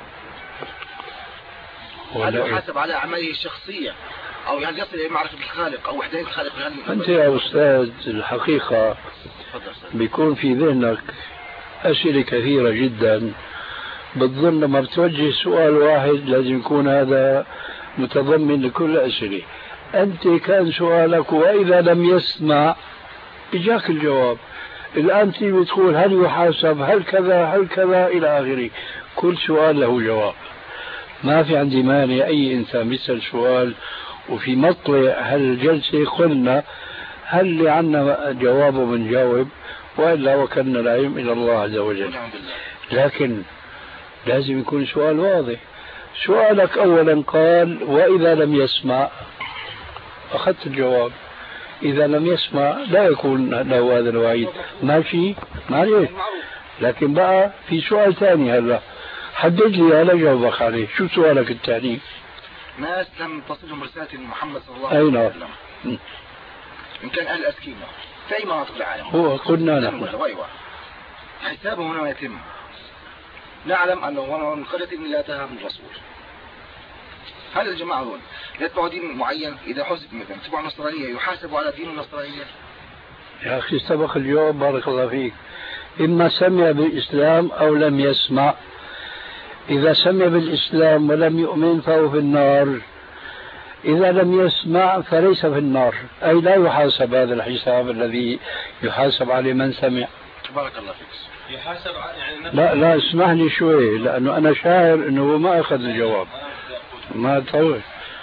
هل يحاسب على أعماله الشخصية أو هل يصل إلى معرفة الخالق أو وحدانية الخالق؟ أنت يا أستاذ الحقيقة بيكون في ذهنك أسئلة كثيرة جدا، بتظن لما بتوجه سؤال واحد لازم يكون هذا متضمن لكل الأسئلة. أنت كان سؤالك وإذا لم يسمع إجاك الجواب. الآن تيجي تقول هل يحاسب، هل كذا، هل كذا إلى آخره. كل سؤال له جواب. ما في عندي مانع أي إنسان بيسأل سؤال وفي مطلع هالجلسة قلنا هل اللي عنا جوابه بنجاوب، وإلا وكلنا العلم إلى الله عز وجل. لكن لازم يكون سؤال واضح. سؤالك أولا قال وإذا لم يسمع، أخذت الجواب. إذا لم يسمع لا يكون له هذا الوعيد. ماشي معلش. لكن بقى في سؤال ثاني هلا حدد لي هلا جاوبك عليه. شو سؤالك الثاني؟ ناس لم تصلهم رسالة محمد صلى الله عليه وسلم. إن كان أهل أسكينة في أي مناطق العالم هو قلنا نحن حسابهم هنا يتم. نعلم أنه من قرية لا تهاب الرسول. هل الجماعة دول يتبعوا دين معين؟ إذا حسب مثلا تبعوا النصرانية يحاسبوا على دين النصرانية؟ يا أخي سبق الجواب بارك الله فيك. إما سمع بالإسلام أو لم يسمع. إذا سمع بالإسلام ولم يؤمن فهو في النار. إذا لم يسمع فليس في النار، أي لا يحاسب هذا الحساب الذي يحاسب عليه من سمع. بارك الله فيك. يحاسب يعني لا اسمح لي شوي، لأنه أنا شاعر أنه ما أخذ الجواب. ما تطول.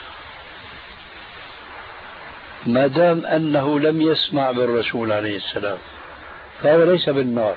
ما دام أنه لم يسمع بالرسول عليه السلام فهو ليس بالنار.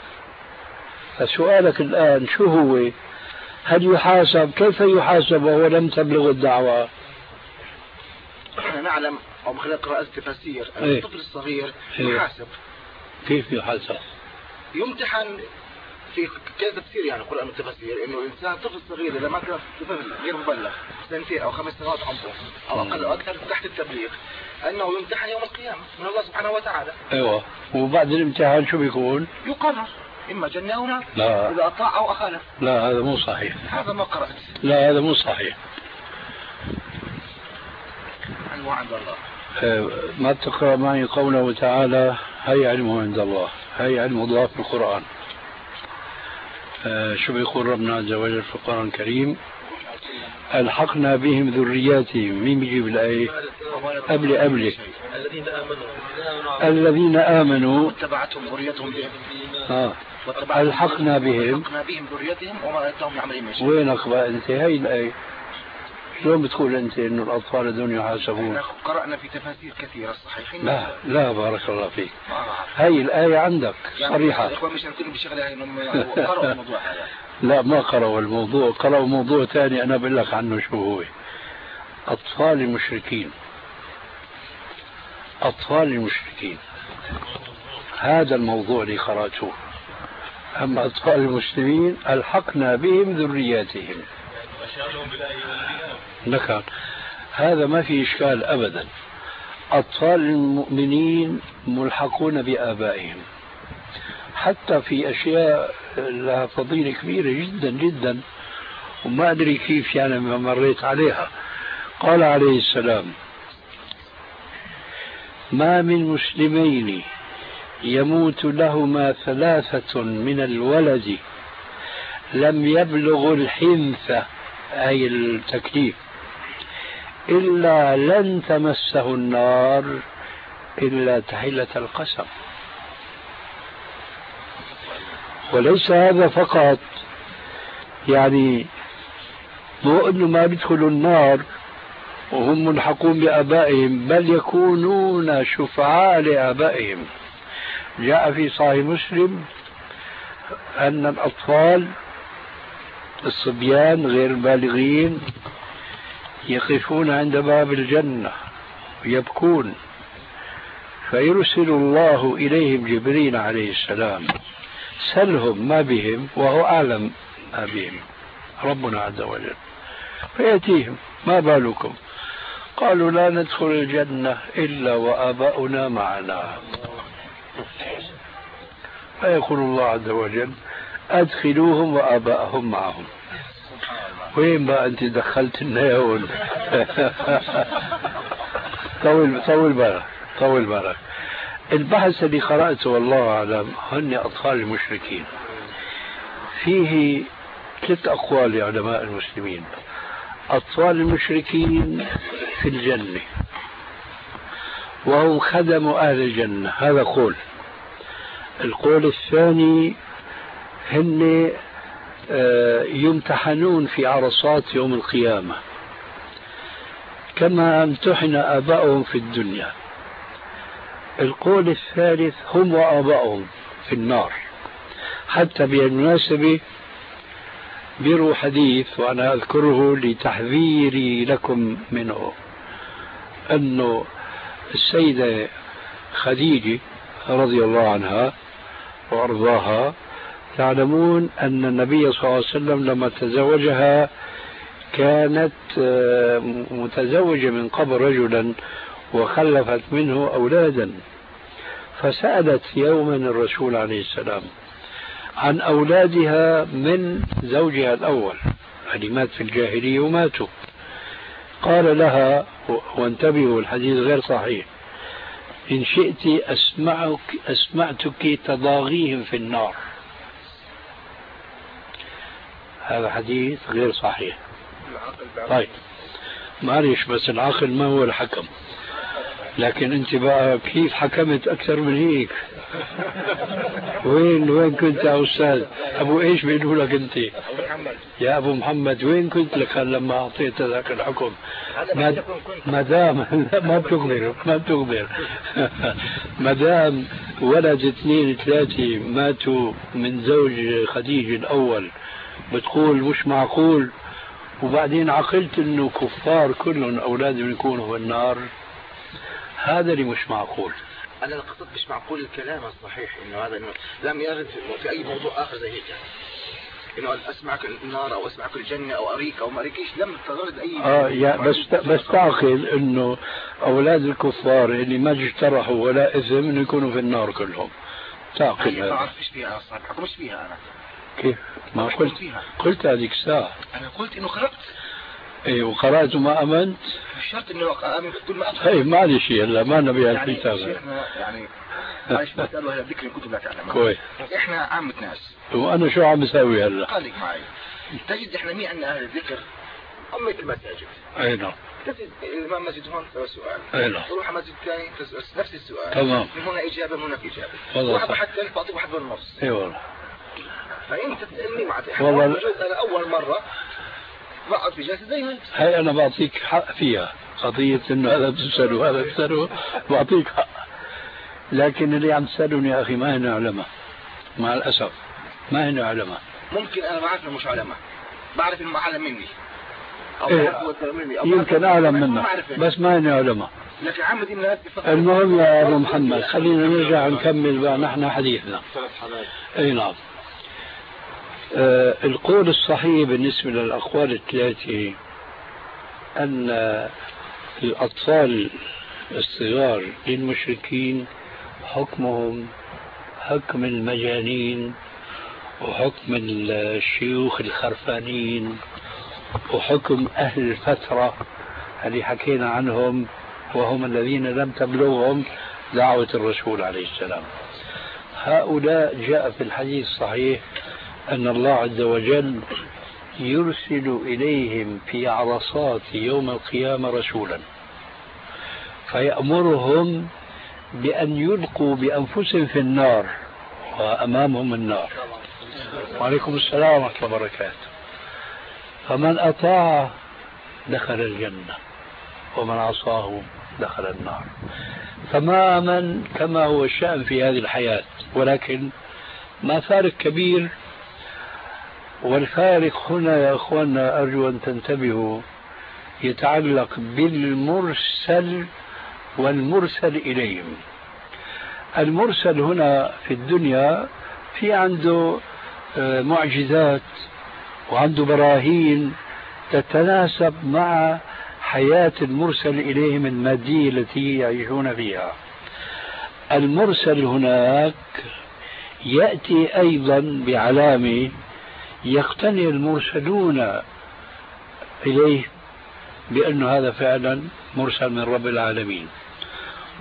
فسؤالك الآن شو هو؟ هل يحاسب؟ كيف يحاسب وهو لم تبلغ الدعوة؟ نحن نعلم أو من خلال قراءة التفاسير أن الطفل الصغير يحاسب. كيف يحاسب؟ يمتحن في كذا تفسير يعني قرآن التفاسير إنه الإنسان طفل صغير إذا ما كان طفل غير مبلغ 2 أو 5 سنوات عمره أو أقل أو أكثر تحت التبليغ أنه يمتحن يوم القيامة من الله سبحانه وتعالى. أيوة. وبعد الامتحان شو بيكون؟ يقرر إما جنة أو نار. لا. إذا أطاع أو أخالف. لا هذا مو صحيح. هذا ما قرأت. لا هذا مو صحيح. علمه عند الله. ما تقرأ معي قوله تعالى هي علمه عند الله، هي علم الله في القرآن. شو بيقول ربنا عز وجل في القرآن الكريم؟ ألحقنا بهم ذرياتهم. مين بيجيب الآية؟ قبل الذين آمنوا واتبعتهم ذريتهم ألحقنا بهم ذريتهم وما أتاهم يعملون من شيء. وينك بقى أنت هاي الآية؟ شلون بتقول أنت إنه الأطفال دون يحاسبون؟ قرأنا في تفاسير كثيرة الصحيحين. لا بارك الله فيك. هاي الآية عندك صريحة. الإخوان مش كلهم بشغلة هاي إنهم قرأوا الموضوع هذا. لا ما قرأوا الموضوع، قرأوا موضوع ثاني أنا بقول لك عنه شو هو. أطفال المشركين، أطفال المشركين هذا الموضوع اللي قرأته. أما أطفال المسلمين ألحقنا بهم ذرياتهم. نكر هذا ما في إشكال أبدا. أطفال المؤمنين ملحقون بآبائهم حتى في أشياء لها فضيلة كبيرة جدا جدا وما أدري كيف يعني ما مريت عليها. قال عليه السلام ما من مسلمين يموت لهما 3 من الولد لم يبلغ الحنثة أي التكليف إلا لن تمسه النار إلا تحلة القسم. وليس هذا فقط، يعني مو أنه ما بيدخلوا النار وهم ملحقون بآبائهم، بل يكونون شفعاء لآبائهم. جاء في صحيح مسلم أن الأطفال الصبيان غير البالغين يقفون عند باب الجنة ويبكون، فيرسل الله إليهم جبريل عليه السلام سلهم ما بهم وهو أعلم ما بهم ربنا عز وجل، فيأتيهم ما بالكم؟ قالوا لا ندخل الجنة إلا وآباؤنا معنا. فيقول الله عز وجل أدخلوهم وآباءهم معهم. وين بقى أنت دخلت النيون؟ طول بالك. البحث اللي قرأته والله أعلم هن أطفال المشركين فيه 3 أقوال لعلماء المسلمين. أطفال المشركين في الجنة وهم خدموا أهل الجنة، هذا قول. القول الثاني هن يمتحنون في عرصات يوم القيامة كما امتحن آباؤهم في الدنيا. القول الثالث هم وآباؤهم في النار. حتى بالمناسبة بيروا حديث وأنا أذكره لتحذيري لكم منه، أنه السيدة خديجة رضي الله عنها وأرضاها، تعلمون أن النبي صلى الله عليه وسلم لما تزوجها كانت متزوجة من قبل رجلا وخلفت منه أولادا، فسألت يوما الرسول عليه السلام عن أولادها من زوجها الأول، يعني مات في الجاهلية وماتوا. قال لها، وانتبهوا الحديث غير صحيح، إن شئت أسمعتك تضاغيهم في النار. هذا حديث غير صحيح. طيب معلش، بس العقل ما هو الحكم، لكن انت بقى كيف حكمت اكثر من هيك؟ وين كنت يا استاذ؟ ابو ايش بيقولوا لك انت يا ابو محمد؟ وين كنت لك لما اعطيت ذاك الحكم؟ ما دام ما بتخبر ما دام ولد 2 3 ماتوا من زوج خديجة الاول بتقول مش معقول، وبعدين عقلت انه كفار كلهم اولادهم يكونوا في النار؟ هذا اللي مش معقول. انا قصدت مش معقول الكلام الصحيح، انه هذا إنه لم يرد في اي موضوع اخر زي هيك، انه اسمعك النار او اسمعك الجنه او اريك او ما اريكيش، لم ترد اي يا بس تعقل انه اولاد الكفار اللي ما اجترحوا ولا اثم انه يكونوا في النار كلهم. تعقل ما بعرفش فيها اصلا، حكمش فيها انا. كيف؟ ما قلت هذيك الساعه. انا قلت انه قرأت. ايه وقرأت وما امنت؟ مش شرط انه امن كل ما ادخل. ايه معلش، هلا ما نبي الكتاب يعني معلش بسألوا هلا ذكر الكتب لا تعلم. كويس. احنا عامة ناس. وانا شو عم اسوي هلا؟ خليك معي. تجد احنا مين ان اهل الذكر أمة المساجد. اي نعم. تجد الامام مسجد هون سؤال. اي نعم. تروح مسجد ثاني نفس السؤال. تمام. من هنا اجابه من هناك اجابه. والله واحد حتى بعطيك 1.5. اي والله. فانت تسالني مع والله انا اول مره بقعد في جلسه زي هاي انا بعطيك حق فيها، قضيه انه هذا بتساله وهذا بتساله، بعطيك حق. لكن اللي عم تسالوني يا اخي ما هن علماء، مع الاسف ما هن علماء. ممكن انا بعرف انه مش علماء، بعرف انه اعلم مني او مني أو يمكن اعلم منك، بس ما هن علماء. لكن عامة الناس المهم يا ابو محمد خلينا نرجع نكمل بقى نحن حديثنا. اي نعم. القول الصحيح بالنسبة للأقوال الثلاثة أن الأطفال الصغار للمشركين حكمهم حكم المجانين، وحكم الشيوخ الخرفانين، وحكم أهل الفترة اللي حكينا عنهم وهم الذين لم تبلغهم دعوة الرسول عليه السلام. هؤلاء جاء في الحديث الصحيح أن الله عز وجل يرسل إليهم في عرصات يوم القيامة رسولا فيأمرهم بأن يلقوا بأنفسهم في النار وأمامهم النار. وعليكم السلام ورحمة الله وبركاته. فمن أطاع دخل الجنة ومن عصاه دخل النار تماما كما هو الشأن في هذه الحياة، ولكن ما فارق كبير. والفارق هنا يا أخواننا أرجو أن تنتبهوا يتعلق بالمرسل والمرسل إليهم. المرسل هنا في الدنيا في عنده معجزات وعنده براهين تتناسب مع حياة المرسل إليهم المادية التي يعيشون فيها. المرسل هناك يأتي أيضا بعلامة يقتنع المرسلون إليه بأن هذا فعلا مرسل من رب العالمين.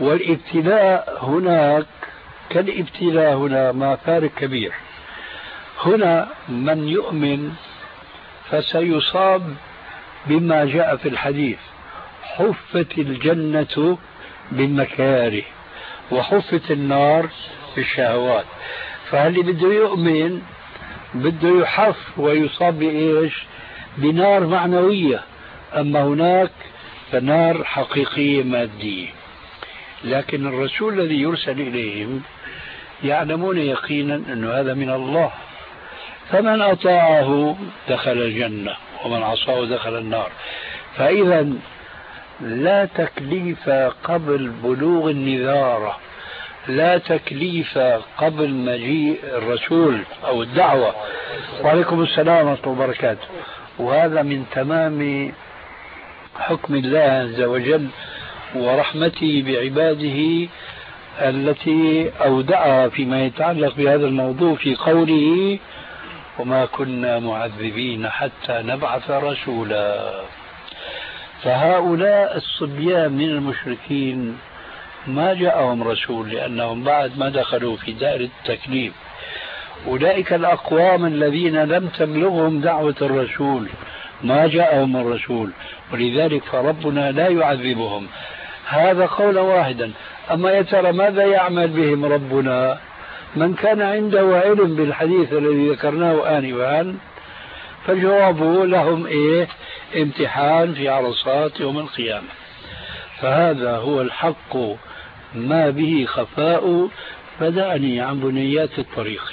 والابتلاء هناك كالابتلاء هنا ما فارق كبير. هنا من يؤمن فسيصاب بما جاء في الحديث: حفت الجنة بالمكاره وحفت النار بالشهوات. فاللي بده يؤمن بده يحف ويصاب بإيش؟ بنار معنوية. أما هناك فنار حقيقية مادية. لكن الرسول الذي يرسل إليهم يعلمون يقينا أن هذا من الله، فمن أطاعه دخل الجنة ومن عصاه دخل النار. فإذا لا تكليف قبل بلوغ النذارة، لا تكليف قبل مجيء الرسول أو الدعوة. وعليكم السلام ورحمة الله وبركاته. وهذا من تمام حكم الله عز وجل ورحمته بعباده التي أودعها فيما يتعلق بهذا الموضوع في قوله: وما كنا معذبين حتى نبعث رسولا. فهؤلاء الصبيان من المشركين ما جاءهم رسول لأنهم بعد ما دخلوا في دائرة التكليف. أولئك الأقوام الذين لم تبلغهم دعوة الرسول ما جاءهم الرسول، ولذلك فربنا لا يعذبهم. هذا قولا واحدا. أما يا ترى ماذا يعمل بهم ربنا؟ من كان عنده علم بالحديث الذي ذكرناه آنفا فالجواب لهم امتحان في عرصات يوم القيامة. فهذا هو الحق ما به خفاء، فدعني عن بنيات الطريق.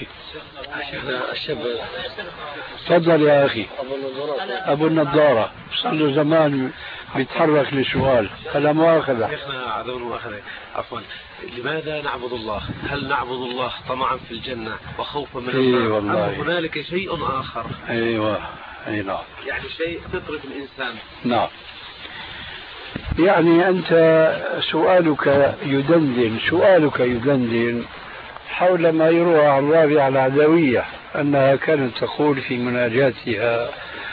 تفضل يا أخي. أبو النضارة صار له زمان بيتحرك لسؤال. هلا مؤاخذة شيخنا، عذر مؤاخذة، عفوا. لماذا نعبد الله؟ هل نعبد الله طمعا في الجنة وخوفا من النار؟ أم هنالك شيء آخر؟ أيوة أي نعم، يعني شيء فطري في الإنسان. نعم. يعني أنت سؤالك يدندن حول ما يروى عن رابعة العدوية أنها كانت تقول في مناجاتها.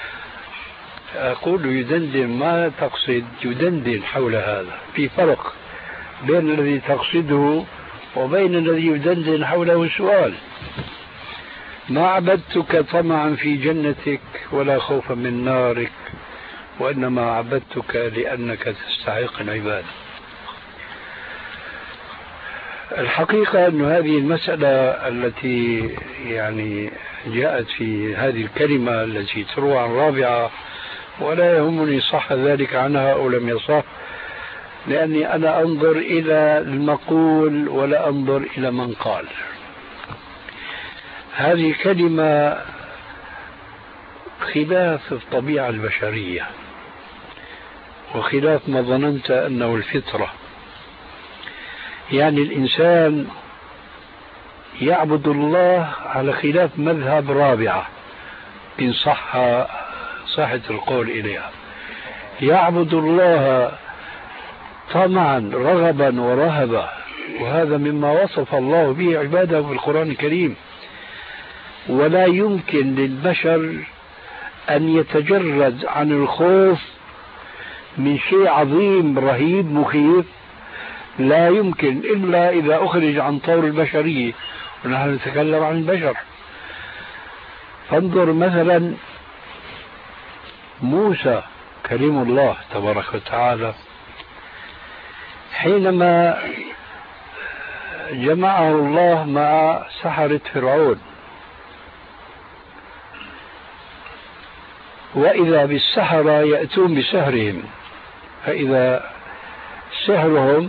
أقول يدندن، ما تقصد يدندن حول هذا. في فرق بين الذي تقصده وبين الذي يدندن حوله السؤال. ما عبدتك طمعا في جنتك ولا خوفا من نارك، وإنما عبدتك لأنك تستحق العبادة. الحقيقة أن هذه المسألة التي يعني جاءت في هذه الكلمة التي تروى عن رابعة، ولا يهمني صح ذلك عنها أو لم يصح، لأني أنا أنظر إلى المقول ولا أنظر إلى من قال. هذه كلمة خلاف الطبيعة البشرية وخلاف ما ظننت أنه الفطرة. يعني الإنسان يعبد الله على خلاف مذهب رابعة إن صحة القول إليها. يعبد الله طمعا رغبا ورهبا، وهذا مما وصف الله به عباده في القرآن الكريم. ولا يمكن للبشر أن يتجرد عن الخوف من شيء عظيم رهيب مخيف، لا يمكن إلا إذا أخرج عن طور البشرية، ونحن نتكلم عن البشر. فانظر مثلا موسى كريم الله تبارك وتعالى حينما جمعه الله مع سحرة فرعون، وإذا بالسحرة يأتون بسحرهم، فإذا سحرهم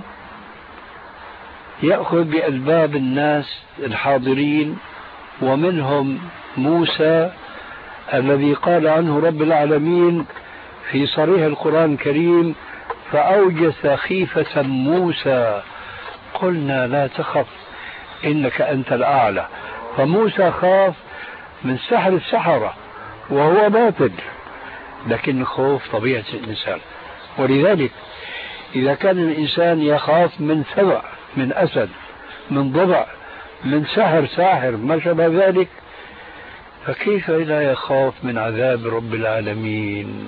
يأخذ بألباب الناس الحاضرين، ومنهم موسى الذي قال عنه رب العالمين في صريح القرآن الكريم: فأوجس خيفة موسى قلنا لا تخف إنك أنت الأعلى. فموسى خاف من سحر السحرة وهو باطل، لكن خوف طبيعة الإنسان. ولذلك إذا كان الإنسان يخاف من سبع، من أسد، من ضبع، من ساحر ما شابه ذلك، فكيف لا يخاف من عذاب رب العالمين؟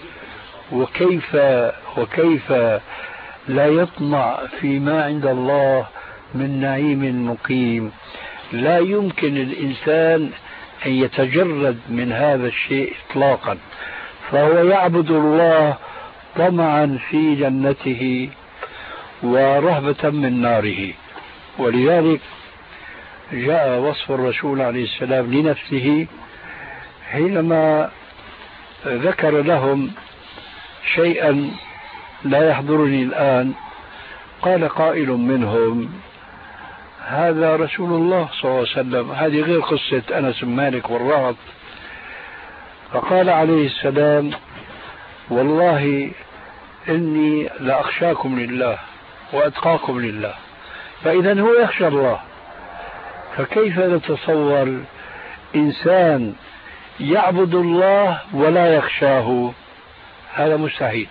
وكيف لا يطمع فيما عند الله من نعيم مقيم؟ لا يمكن الإنسان أن يتجرد من هذا الشيء إطلاقا، فهو يعبد الله طمعا في جنته ورهبة من ناره. ولذلك جاء وصف الرسول عليه السلام لنفسه حينما ذكر لهم شيئا لا يحضرني الآن. قال قائل منهم: هذا رسول الله صلى الله عليه وسلم، هذه غير قصة أنس بن مالك والرهط. فقال عليه السلام: والله إني لأخشاكم لله وأتقاكم لله. فإذا هو يخشى الله، فكيف نتصور إنسان يعبد الله ولا يخشاه؟ هذا مستحيل.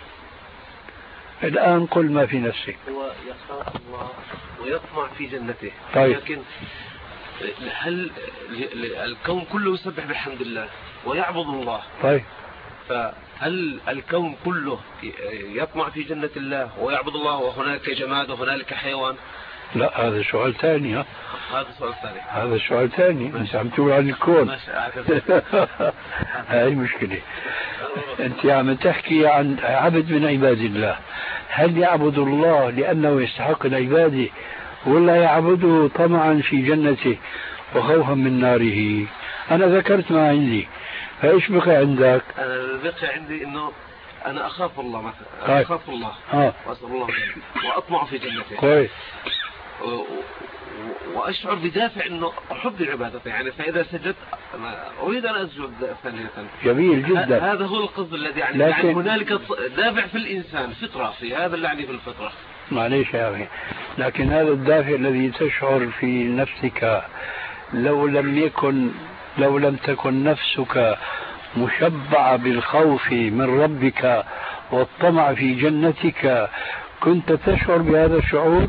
الآن قل ما في نفسك. هو يخاف الله ويطمع في جنته. طيب. لكن هل الكون كله يسبح بحمد الله ويعبد الله؟ طيب. فهل الكون كله يطمع في جنة الله ويعبد الله وهناك جماد وهنالك حيوان؟ لا، هذا سؤال ثاني. هذا سؤال ثاني. هذا سؤال ثاني. انت عم تقول عن الكون. هاي مشكلة. انت عم تحكي عن عبد من عباد الله. هل يعبد الله لأنه يستحق العبادة ولا يعبده طمعا في جنته وخوفا من ناره؟ أنا ذكرت ما عندي، فإيش بقي عندك؟ أنا بقي عندي إنه أنا أخاف الله مثلا. أنا أخاف الله وأسأل الله وأطمع في جنته. كويس. وأشعر بدافع إنه أحب عبادته، يعني فإذا سجدت أنا أريد أن أسجد ثانية. جميل جدا. هذا هو القصد الذي يعني هنالك دافع في الإنسان، فطرة في هذا اللي يعني في الفطرة. معليش يا أخي، لكن هذا الدافع الذي تشعر في نفسك لو لم تكن نفسك مشبعة بالخوف من ربك والطمع في جنتك كنت تشعر بهذا الشعور؟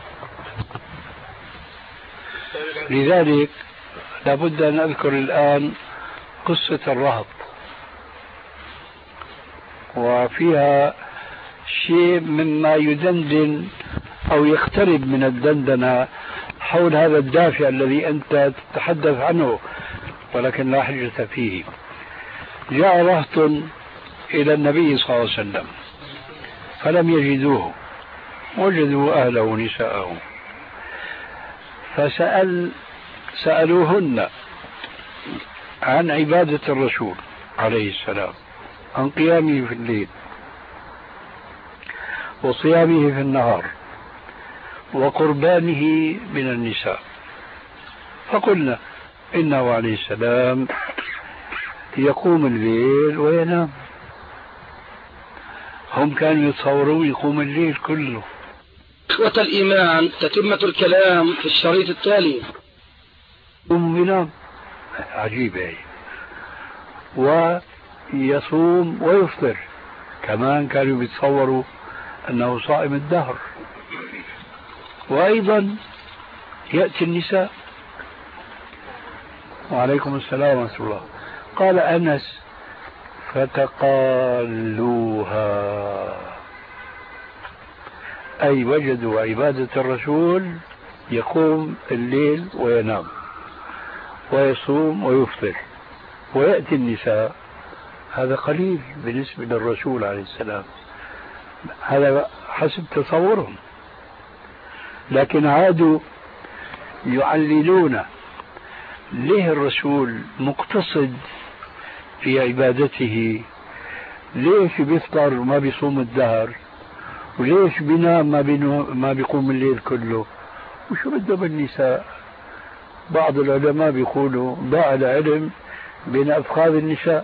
لذلك لابد أن أذكر الآن قصة الرهط، وفيها شيء مما يدندن أو يقترب من الدندنة حول هذا الدافع الذي أنت تتحدث عنه، ولكن لا حجة فيه. جاء رهط إلى النبي صلى الله عليه وسلم فلم يجدوه، وجدوا أهله ونساءه، فسألوهن عن عبادة الرسول عليه السلام، عن قيامه في الليل وصيامه في النهار وقربانه من النساء. فقلنا إنه عليه السلام يقوم الليل وينام. هم كانوا يتصورون يقوم الليل كله. إخوة الإيمان، تتمة الكلام في الشريط التالي. ينام، عجيبة، ويصوم ويفطر، كمان كانوا يتصوروا أنه صائم الدهر. وأيضا يأتي النساء. وعليكم السلام ورحمة الله. قال أنس: فتقالوها، أي وجدوا عبادة الرسول يقوم الليل وينام ويصوم ويفطر، ويأتي النساء. هذا قليل بالنسبة للرسول عليه السلام، هذا حسب تصورهم. لكن عادوا يعللون ليه الرسول مقتصد في عبادته، ليش بيفطر وما بيصوم الدهر، وليش بينام ما بيقوم الليل كله، وشو بده بالنساء. بعض العلماء بيقولوا ضاع العلم بين أفخاذ النساء.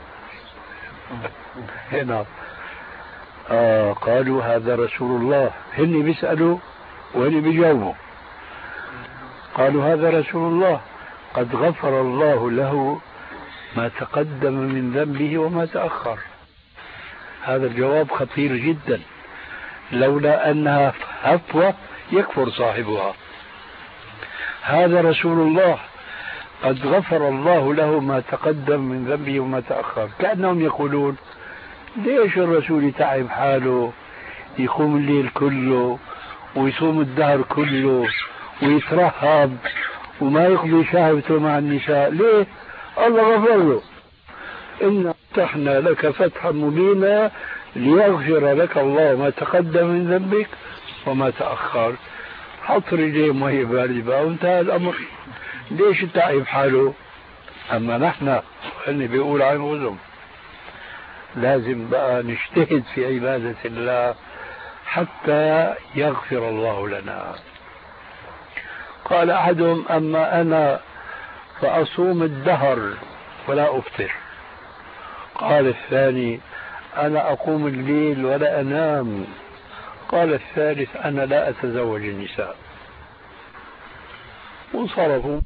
هنا قالوا هذا رسول الله، هن بيسألوا وهن بيجاوبوا. قالوا هذا رسول الله قد غفر الله له ما تقدم من ذنبه وما تأخر. هذا الجواب خطير جدا، لولا أنها هفوة يكفر صاحبها. هذا رسول الله قد غفر الله له ما تقدم من ذنبه وما تأخر. كأنهم يقولون ليش الرسول يتعب حاله يقوم الليل كله ويصوم الدهر كله ويترهب وما يقضي شهوته مع النساء؟ ليه؟ الله غفر له. إنا فتحنا لك فتحا مبينا ليغفر لك الله ما تقدم من ذنبك وما تأخر. حط رجليه مية باردة وانتهى الأمر. ليش تعب حاله؟ أما نحن اللي بيقول عن غزم لازم بقى نجتهد في عبادة الله حتى يغفر الله لنا. قال أحدهم أما أنا فأصوم الدهر ولا أفطر. قال الثاني أنا أقوم الليل ولا أنام. قال الثالث أنا لا أتزوج النساء. وصرفوا